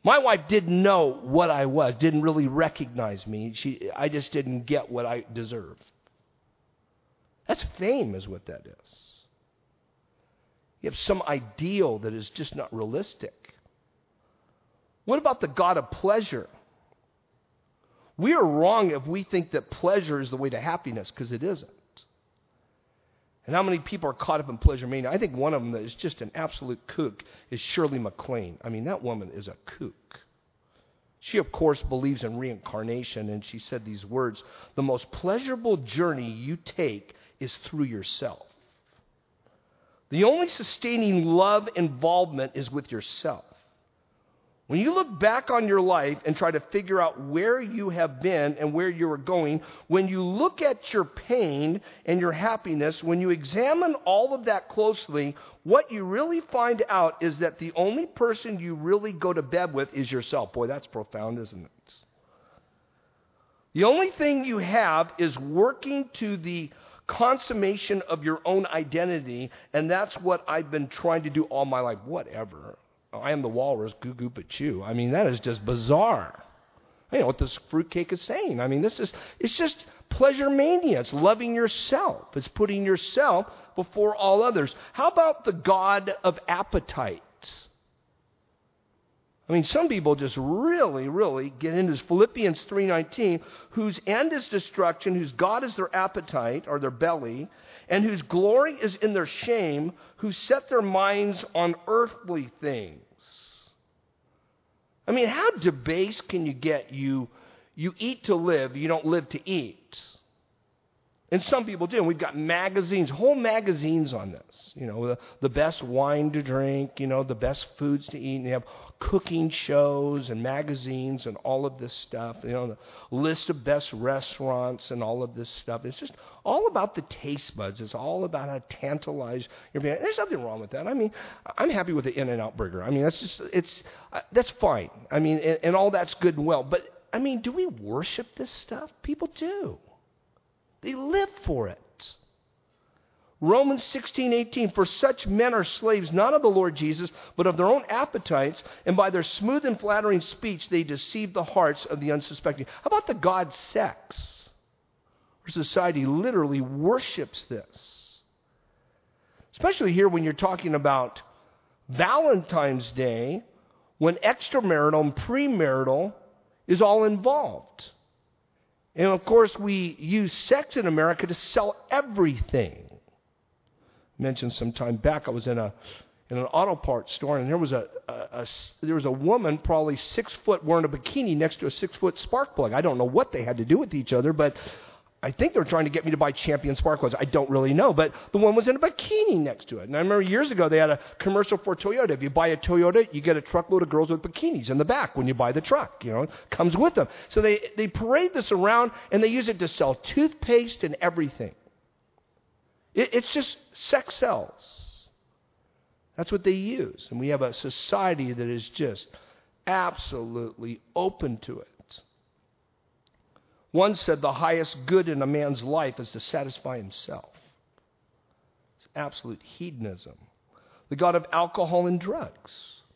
My wife didn't know what I was, didn't really recognize me. She, I just didn't get what I deserved. That's fame is what that is. You have some ideal that is just not realistic. What about the God of pleasure? We are wrong if we think that pleasure is the way to happiness, because it isn't. And how many people are caught up in pleasure mania? I think one of them that is just an absolute kook is Shirley MacLaine. I mean, that woman is a kook. She, of course, believes in reincarnation, and she said these words, "The most pleasurable journey you take is through yourself. The only sustaining love involvement is with yourself." When you look back on your life and try to figure out where you have been and where you are going, when you look at your pain and your happiness, when you examine all of that closely, what you really find out is that the only person you really go to bed with is yourself. Boy, that's profound, isn't it? The only thing you have is working to the consummation of your own identity, and that's what I've been trying to do all my life. Whatever. I am the walrus, goo goo but chew. I mean, that is just bizarre. I know what this fruitcake is saying. I mean, this is, it's just pleasure mania. It's loving yourself. It's putting yourself before all others. How about the God of appetite? I mean, some people just really, really get into Philippians three nineteen, whose end is destruction, whose God is their appetite, or their belly, and whose glory is in their shame, who set their minds on earthly things. I mean, how debased can you get? You, you eat to live, you don't live to eat. And some people do. And we've got magazines, whole magazines on this. You know, the, the best wine to drink, you know, the best foods to eat. And they have cooking shows and magazines and all of this stuff. You know, the list of best restaurants and all of this stuff. It's just all about the taste buds. It's all about how to tantalize your brain. There's nothing wrong with that. I mean, I'm happy with the In-N-Out burger. I mean, that's just, it's, uh, that's fine. I mean, and, and all that's good and well. But, I mean, do we worship this stuff? People do. They live for it. Romans sixteen eighteen, "For such men are slaves not of the Lord Jesus, but of their own appetites, and by their smooth and flattering speech they deceive the hearts of the unsuspecting." How about the god sex? Our society literally worships this. Especially here when you're talking about Valentine's Day, when extramarital and premarital is all involved. And of course, we use sex in America to sell everything. I mentioned some time back, I was in a in an auto parts store, and there was a, a, a there was a woman, probably six foot, wearing a bikini next to a six foot spark plug. I don't know what they had to do with each other, but I think they're trying to get me to buy Champion spark plugs. I don't really know, but the one was in a bikini next to it. And I remember years ago they had a commercial for Toyota. If you buy a Toyota, you get a truckload of girls with bikinis in the back when you buy the truck. You know, it comes with them. So they, they parade this around, and they use it to sell toothpaste and everything. It, it's just sex sells. That's what they use. And we have a society that is just absolutely open to it. One said the highest good in a man's life is to satisfy himself. It's absolute hedonism. The god of alcohol and drugs.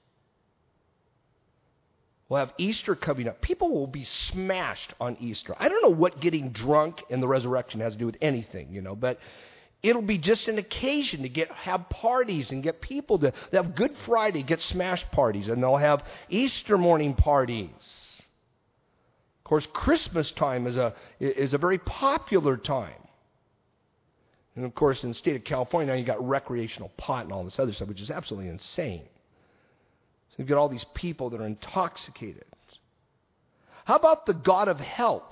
We'll have Easter coming up. People will be smashed on Easter. I don't know what getting drunk and the resurrection has to do with anything, you know, but it'll be just an occasion to get have parties and get people to they have Good Friday, get smash parties, and they'll have Easter morning parties. Of course, Christmas time is a is a very popular time. And of course, in the state of California, now you got recreational pot and all this other stuff, which is absolutely insane. So you've got all these people that are intoxicated. How about the god of health?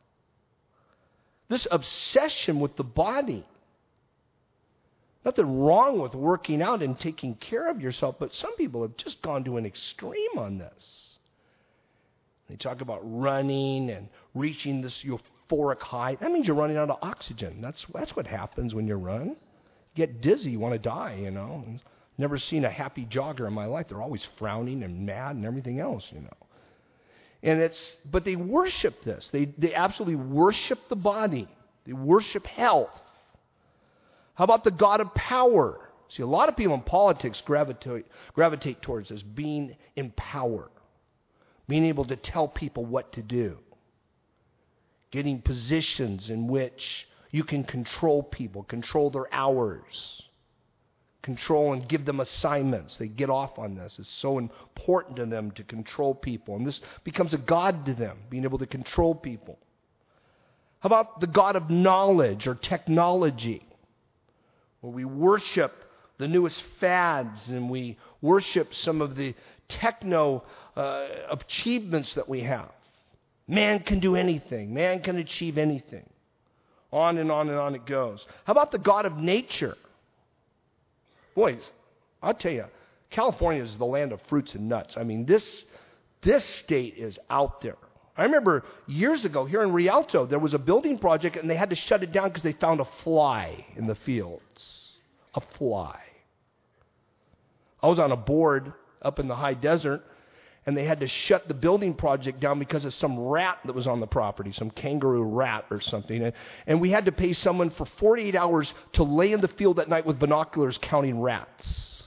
This obsession with the body. Nothing wrong with working out and taking care of yourself, but some people have just gone to an extreme on this. They talk about running and reaching this euphoric high. That means you're running out of oxygen. That's that's what happens when you run. You get dizzy, you want to die, you know. Never seen a happy jogger in my life. They're always frowning and mad and everything else, you know. And it's but they worship this. They they absolutely worship the body. They worship health. How about the god of power? See, a lot of people in politics gravitate gravitate towards this, being in power. being able to tell people what to do, getting positions in which you can control people, control their hours, control and give them assignments. They get off on this. It's so important to them to control people. And this becomes a god to them, being able to control people. How about the god of knowledge or technology, where we worship the newest fads and we worship some of the techno uh, achievements that we have. Man can do anything. Man can achieve anything. On and on and on it goes. How about the god of nature? Boys, I'll tell you, California is the land of fruits and nuts. I mean, this, this state is out there. I remember years ago here in Rialto, there was a building project and they had to shut it down because they found a fly in the fields. A fly. I was on a board up in the high desert, and they had to shut the building project down because of some rat that was on the property, some kangaroo rat or something. And, and we had to pay someone for forty-eight hours to lay in the field at night with binoculars counting rats.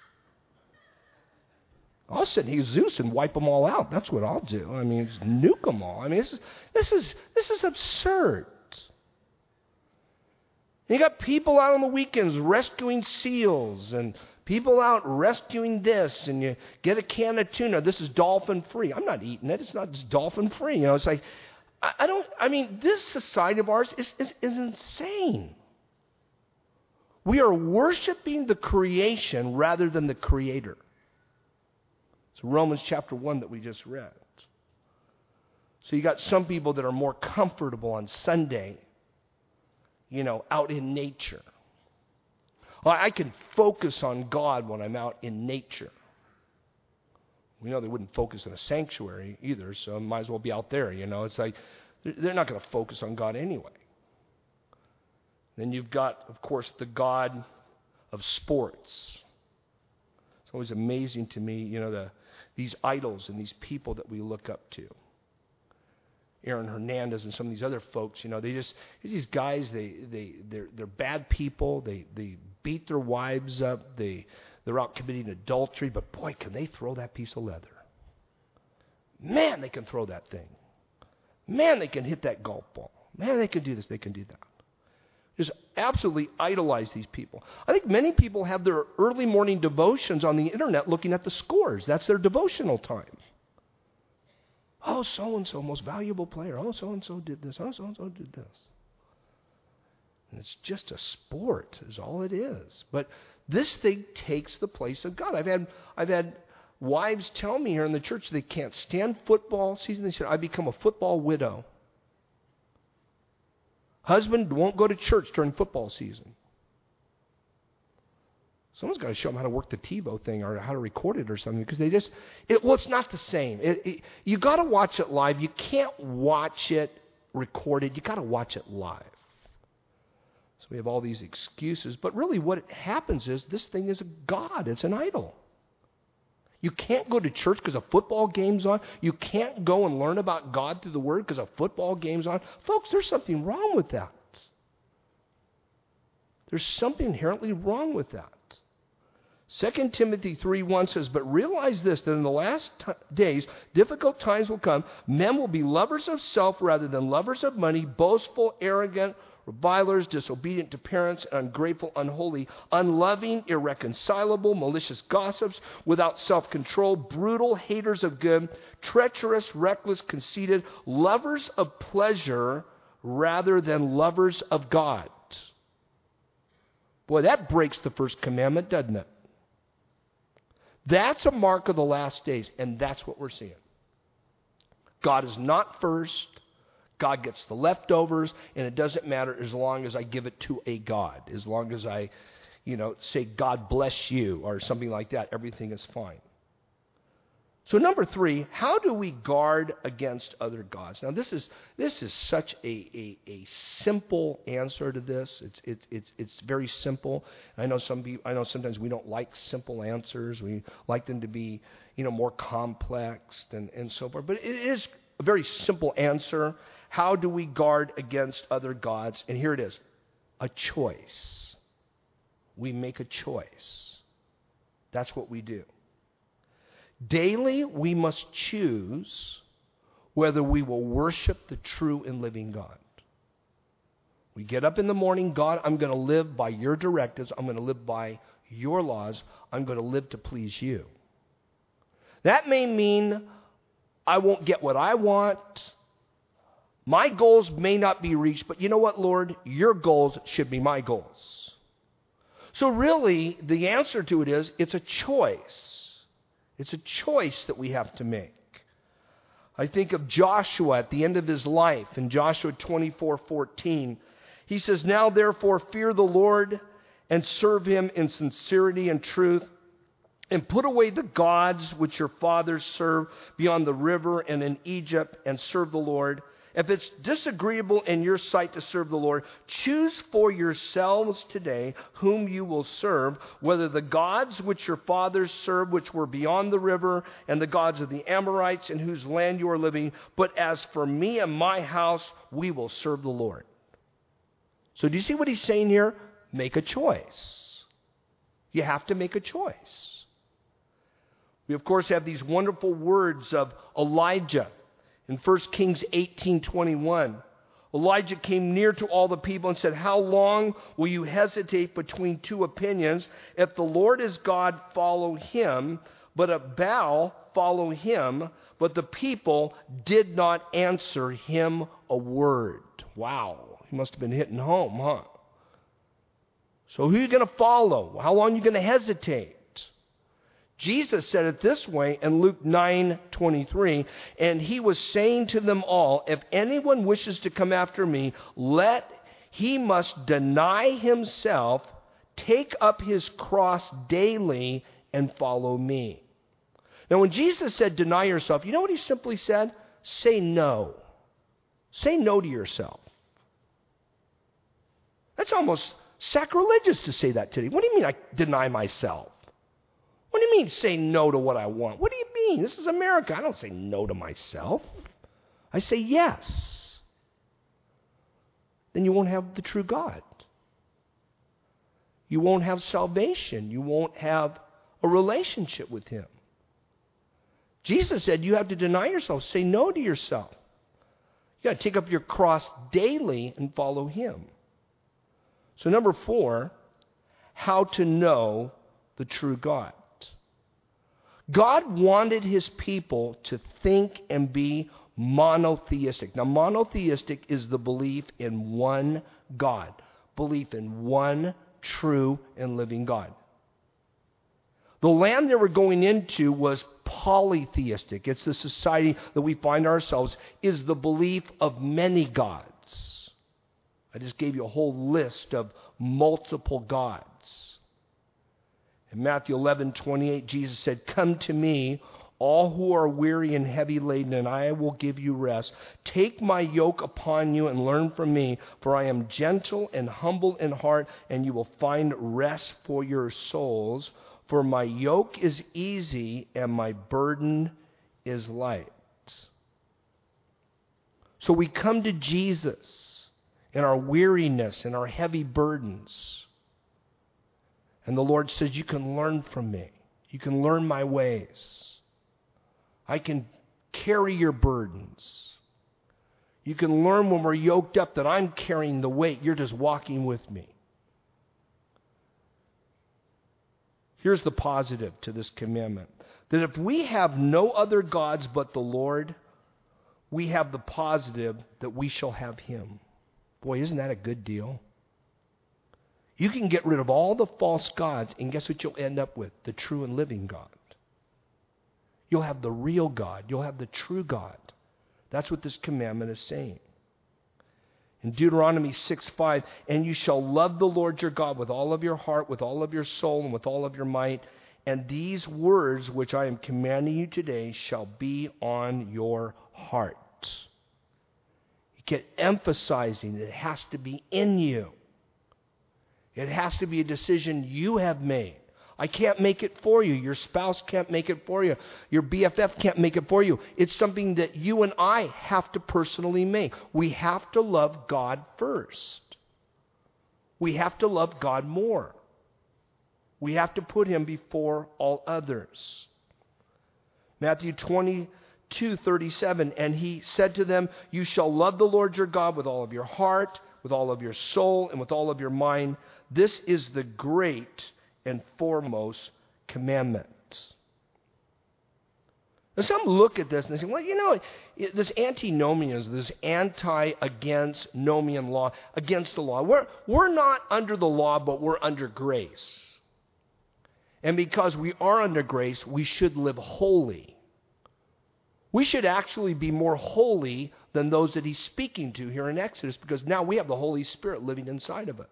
I'll send Jesus and wipe them all out. That's what I'll do. I mean, just nuke them all. I mean, this is this is this is absurd. And you got people out on the weekends rescuing seals and people out rescuing this, and you get a can of tuna. This is dolphin free. I'm not eating it. It's not just dolphin free. You know, it's like, I, I don't, I mean, this society of ours is, is, is insane. We are worshiping the creation rather than the creator. It's Romans chapter one that we just read. So you got some people that are more comfortable on Sunday, you know, out in nature. Well, I can focus on God when I'm out in nature. We know they wouldn't focus in a sanctuary either, so I might as well be out there, you know. It's like, they're not going to focus on God anyway. Then you've got, of course, the God of sports. It's always amazing to me, you know, the these idols and these people that we look up to. Aaron Hernandez and some of these other folks, you know, they just, these guys, they, they, they're, they're bad people. They, they beat their wives up. They, they're out committing adultery. But boy, can they throw that piece of leather. Man, they can throw that thing. Man, they can hit that golf ball. Man, they can do this, they can do that. Just absolutely idolize these people. I think many people have their early morning devotions on the internet looking at the scores. That's their devotional time. Oh, so-and-so, most valuable player. Oh, so-and-so did this. Oh, so-and-so did this. And it's just a sport is all it is. But this thing takes the place of God. I've had I've had wives tell me here in the church they can't stand football season. They said, I become a football widow. Husband won't go to church during football season. Someone's got to show them how to work the TiVo thing or how to record it or something, because they just, it, well, it's not the same. It, it, you got to watch it live. You can't watch it recorded. You got to watch it live. So we have all these excuses, but really what happens is this thing is a god. It's an idol. You can't go to church because a football game's on. You can't go and learn about God through the Word because a football game's on. Folks, there's something wrong with that. There's something inherently wrong with that. Second Timothy three one says, but realize this, that in the last t- days, difficult times will come. Men will be lovers of self rather than lovers of money, boastful, arrogant, revilers, disobedient to parents, ungrateful, unholy, unloving, irreconcilable, malicious gossips, without self-control, brutal, haters of good, treacherous, reckless, conceited, lovers of pleasure rather than lovers of God. Boy, that breaks the first commandment, doesn't it? That's a mark of the last days, and that's what we're seeing. God is not first. God gets the leftovers, and it doesn't matter as long as I give it to a God. As long as I, you know, say, God bless you, or something like that, everything is fine. So number three, how do we guard against other gods? Now this is this is such a, a, a simple answer to this. It's it's it's it's very simple. I know some people, I know sometimes we don't like simple answers. We like them to be, you know, more complex and, and so forth. But it is a very simple answer. How do we guard against other gods? And here it is. A choice. We make a choice. That's what we do. Daily, we must choose whether we will worship the true and living God. We get up in the morning, God, I'm going to live by your directives. I'm going to live by your laws. I'm going to live to please you. That may mean I won't get what I want. My goals may not be reached, but you know what, Lord? Your goals should be my goals. So really, the answer to it is, it's a choice. It's a choice that we have to make. I think of Joshua at the end of his life in Joshua twenty-four fourteen. He says, now therefore fear the Lord and serve him in sincerity and truth, and put away the gods which your fathers served beyond the river and in Egypt, and serve the Lord. If it's disagreeable in your sight to serve the Lord, choose for yourselves today whom you will serve, whether the gods which your fathers served, which were beyond the river, and the gods of the Amorites in whose land you are living. But as for me and my house, we will serve the Lord. So do you see what he's saying here? Make a choice. You have to make a choice. We, of course, have these wonderful words of Elijah in First Kings eighteen twenty-one. Elijah came near to all the people and said, how long will you hesitate between two opinions? If the Lord is God, follow him, but if Baal, follow him. But the people did not answer him a word. Wow. He must have been hitting home, huh? So who are you going to follow? How long are you going to hesitate? Jesus said it this way in Luke nine twenty-three, and he was saying to them all, if anyone wishes to come after me, let he must deny himself, take up his cross daily, and follow me. Now when Jesus said deny yourself, you know what he simply said? Say no. Say no to yourself. That's almost sacrilegious to say that today. What do you mean I deny myself? What do you mean say no to what I want? What do you mean? This is America. I don't say no to myself. I say yes. Then you won't have the true God. You won't have salvation. You won't have a relationship with him. Jesus said you have to deny yourself. Say no to yourself. You got to take up your cross daily and follow him. So number four, how to know the true God. God wanted his people to think and be monotheistic. Now, monotheistic is the belief in one God, belief in one true and living God. The land they were going into was polytheistic. It's the society that we find ourselves, is the belief of many gods. I just gave you a whole list of multiple gods. In Matthew eleven twenty-eight, Jesus said, come to me, all who are weary and heavy laden, and I will give you rest. Take my yoke upon you and learn from me, for I am gentle and humble in heart, and you will find rest for your souls. For my yoke is easy and my burden is light. So we come to Jesus in our weariness and our heavy burdens. And the Lord says, you can learn from me. You can learn my ways. I can carry your burdens. You can learn when we're yoked up that I'm carrying the weight. You're just walking with me. Here's the positive to this commandment. That if we have no other gods but the Lord, we have the positive that we shall have him. Boy, isn't that a good deal? You can get rid of all the false gods, and guess what you'll end up with? The true and living God. You'll have the real God. You'll have the true God. That's what this commandment is saying. In Deuteronomy six five, and you shall love the Lord your God with all of your heart, with all of your soul, and with all of your might. And these words which I am commanding you today shall be on your heart. You get emphasizing that it has to be in you. It has to be a decision you have made. I can't make it for you. Your spouse can't make it for you. Your B F F can't make it for you. It's something that you and I have to personally make. We have to love God first. We have to love God more. We have to put him before all others. Matthew twenty-two thirty-seven, and he said to them, you shall love the Lord your God with all of your heart, with all of your soul, and with all of your mind. This is the great and foremost commandment. Now some look at this and they say, well, you know, this antinomianism, this anti-against nomian law, against the law. We're, we're not under the law, but we're under grace. And because we are under grace, we should live holy. We should actually be more holy than those that he's speaking to here in Exodus, because now we have the Holy Spirit living inside of us.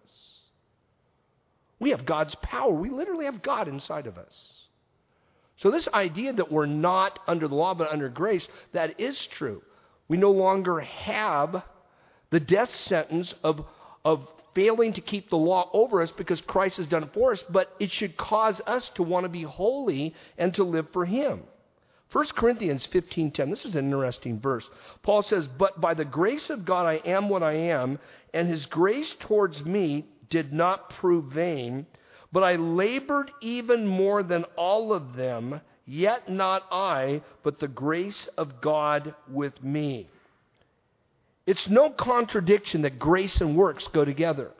We have God's power. We literally have God inside of us. So this idea that we're not under the law but under grace, that is true. We no longer have the death sentence of, of failing to keep the law over us because Christ has done it for us, but it should cause us to want to be holy and to live for him. First Corinthians fifteen ten, this is an interesting verse. Paul says, but by the grace of God I am what I am, and his grace towards me did not prove vain, but I labored even more than all of them, yet not I, but the grace of God with me. It's no contradiction that grace and works go together.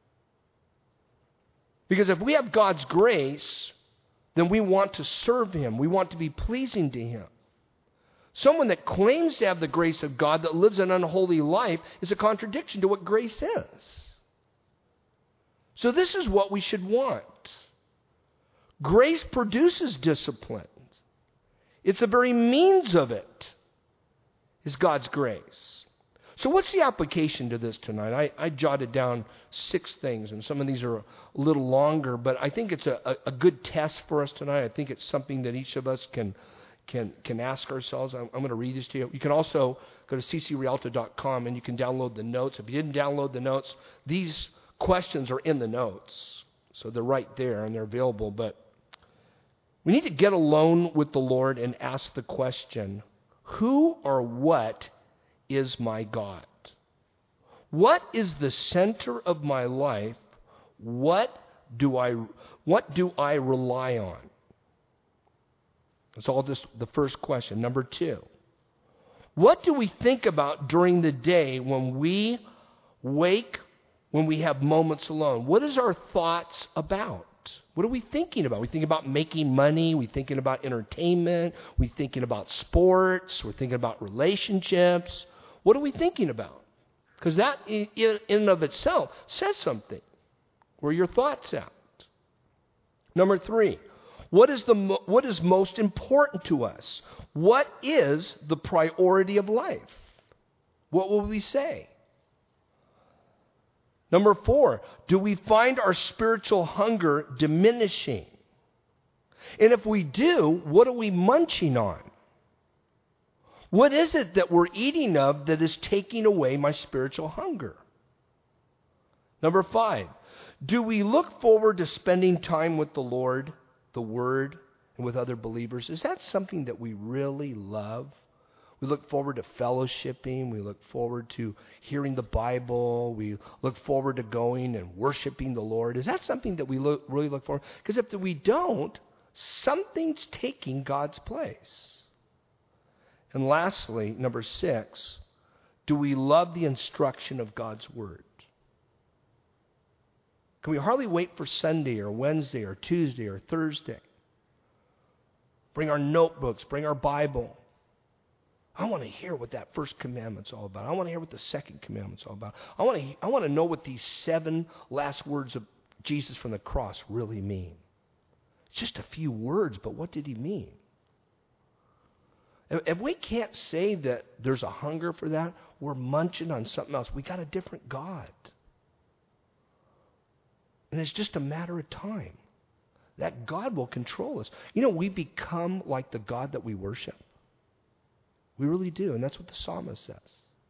Because if we have God's grace, then we want to serve him. We want to be pleasing to him. Someone that claims to have the grace of God that lives an unholy life is a contradiction to what grace is. So this is what we should want. Grace produces discipline. It's the very means of it is God's grace. So what's the application to this tonight? I, I jotted down six things, and some of these are a little longer, but I think it's a, a, a good test for us tonight. I think it's something that each of us can can can ask ourselves. I'm, I'm going to read this to you. You can also go to c c rialto dot com and you can download the notes. If you didn't download the notes, these questions are in the notes. So they're right there and they're available. But we need to get alone with the Lord and ask the question, who or what is my God? What is the center of my life? What do I what do I rely on? That's all just the first question. Number two, what do we think about during the day when we wake, when we have moments alone? What is our thoughts about? What are we thinking about? We think about making money. We're thinking about entertainment. We're thinking about sports. We're thinking about relationships. What are we thinking about? Because that in and of itself says something. Where are your thoughts at? Number three, what is the mo- what is most important to us? What is the priority of life? What will we say? Number four, do we find our spiritual hunger diminishing? And if we do, what are we munching on? What is it that we're eating of that is taking away my spiritual hunger? Number five, do we look forward to spending time with the Lord, the Word, and with other believers? Is that something that we really love? We look forward to fellowshipping. We look forward to hearing the Bible. We look forward to going and worshiping the Lord. Is that something that we look, really look forward to? Because if we don't, something's taking God's place. And lastly, number six, do we love the instruction of God's Word? Can we hardly wait for Sunday or Wednesday or Tuesday or Thursday? Bring our notebooks, bring our Bible. I want to hear what that first commandment's all about. I want to hear what the second commandment's all about. I want to, I want to know what these seven last words of Jesus from the cross really mean. It's just a few words, but what did he mean? If we can't say that there's a hunger for that, we're munching on something else. We got a different God. And it's just a matter of time. That God will control us. You know, we become like the God that we worship. We really do, and that's what the psalmist says.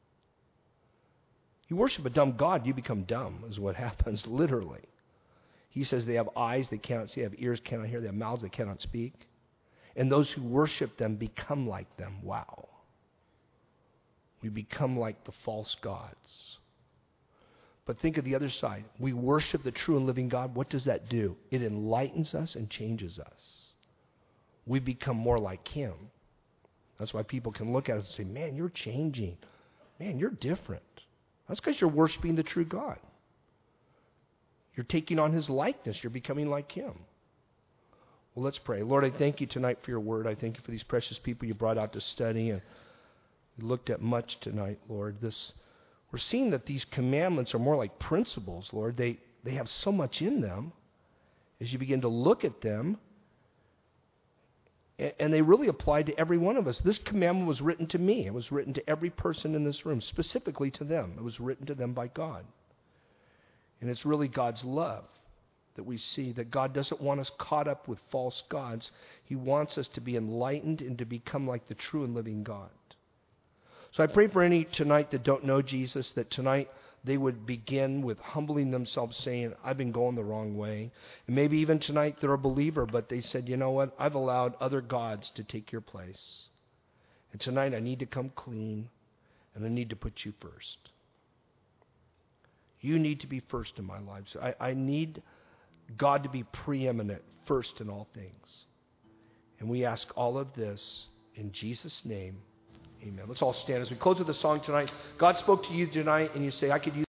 You worship a dumb God, you become dumb, is what happens, literally. He says they have eyes they cannot see, they have ears they cannot hear, they have mouths they cannot speak. And those who worship them become like them. Wow. We become like the false gods. But think of the other side. We worship the true and living God. What does that do? It enlightens us and changes us. We become more like him. That's why people can look at us and say, man, you're changing. Man, you're different. That's because you're worshiping the true God. You're taking on his likeness. You're becoming like him. Well, let's pray. Lord, I thank you tonight for your word. I thank you for these precious people you brought out to study. And we looked at much tonight, Lord. This, we're seeing that these commandments are more like principles, Lord. They, they have so much in them. As you begin to look at them, and, and they really apply to every one of us. This commandment was written to me. It was written to every person in this room, specifically to them. It was written to them by God. And it's really God's love that we see, that God doesn't want us caught up with false gods. He wants us to be enlightened and to become like the true and living God. So I pray for any tonight that don't know Jesus, that tonight they would begin with humbling themselves, saying, I've been going the wrong way. And maybe even tonight they're a believer, but they said, you know what, I've allowed other gods to take your place. And tonight I need to come clean, and I need to put you first. You need to be first in my life. So I, I need God to be preeminent, first in all things. And we ask all of this in Jesus' name. Amen. Let's all stand as we close with the song tonight. God spoke to you tonight, and you say, I could use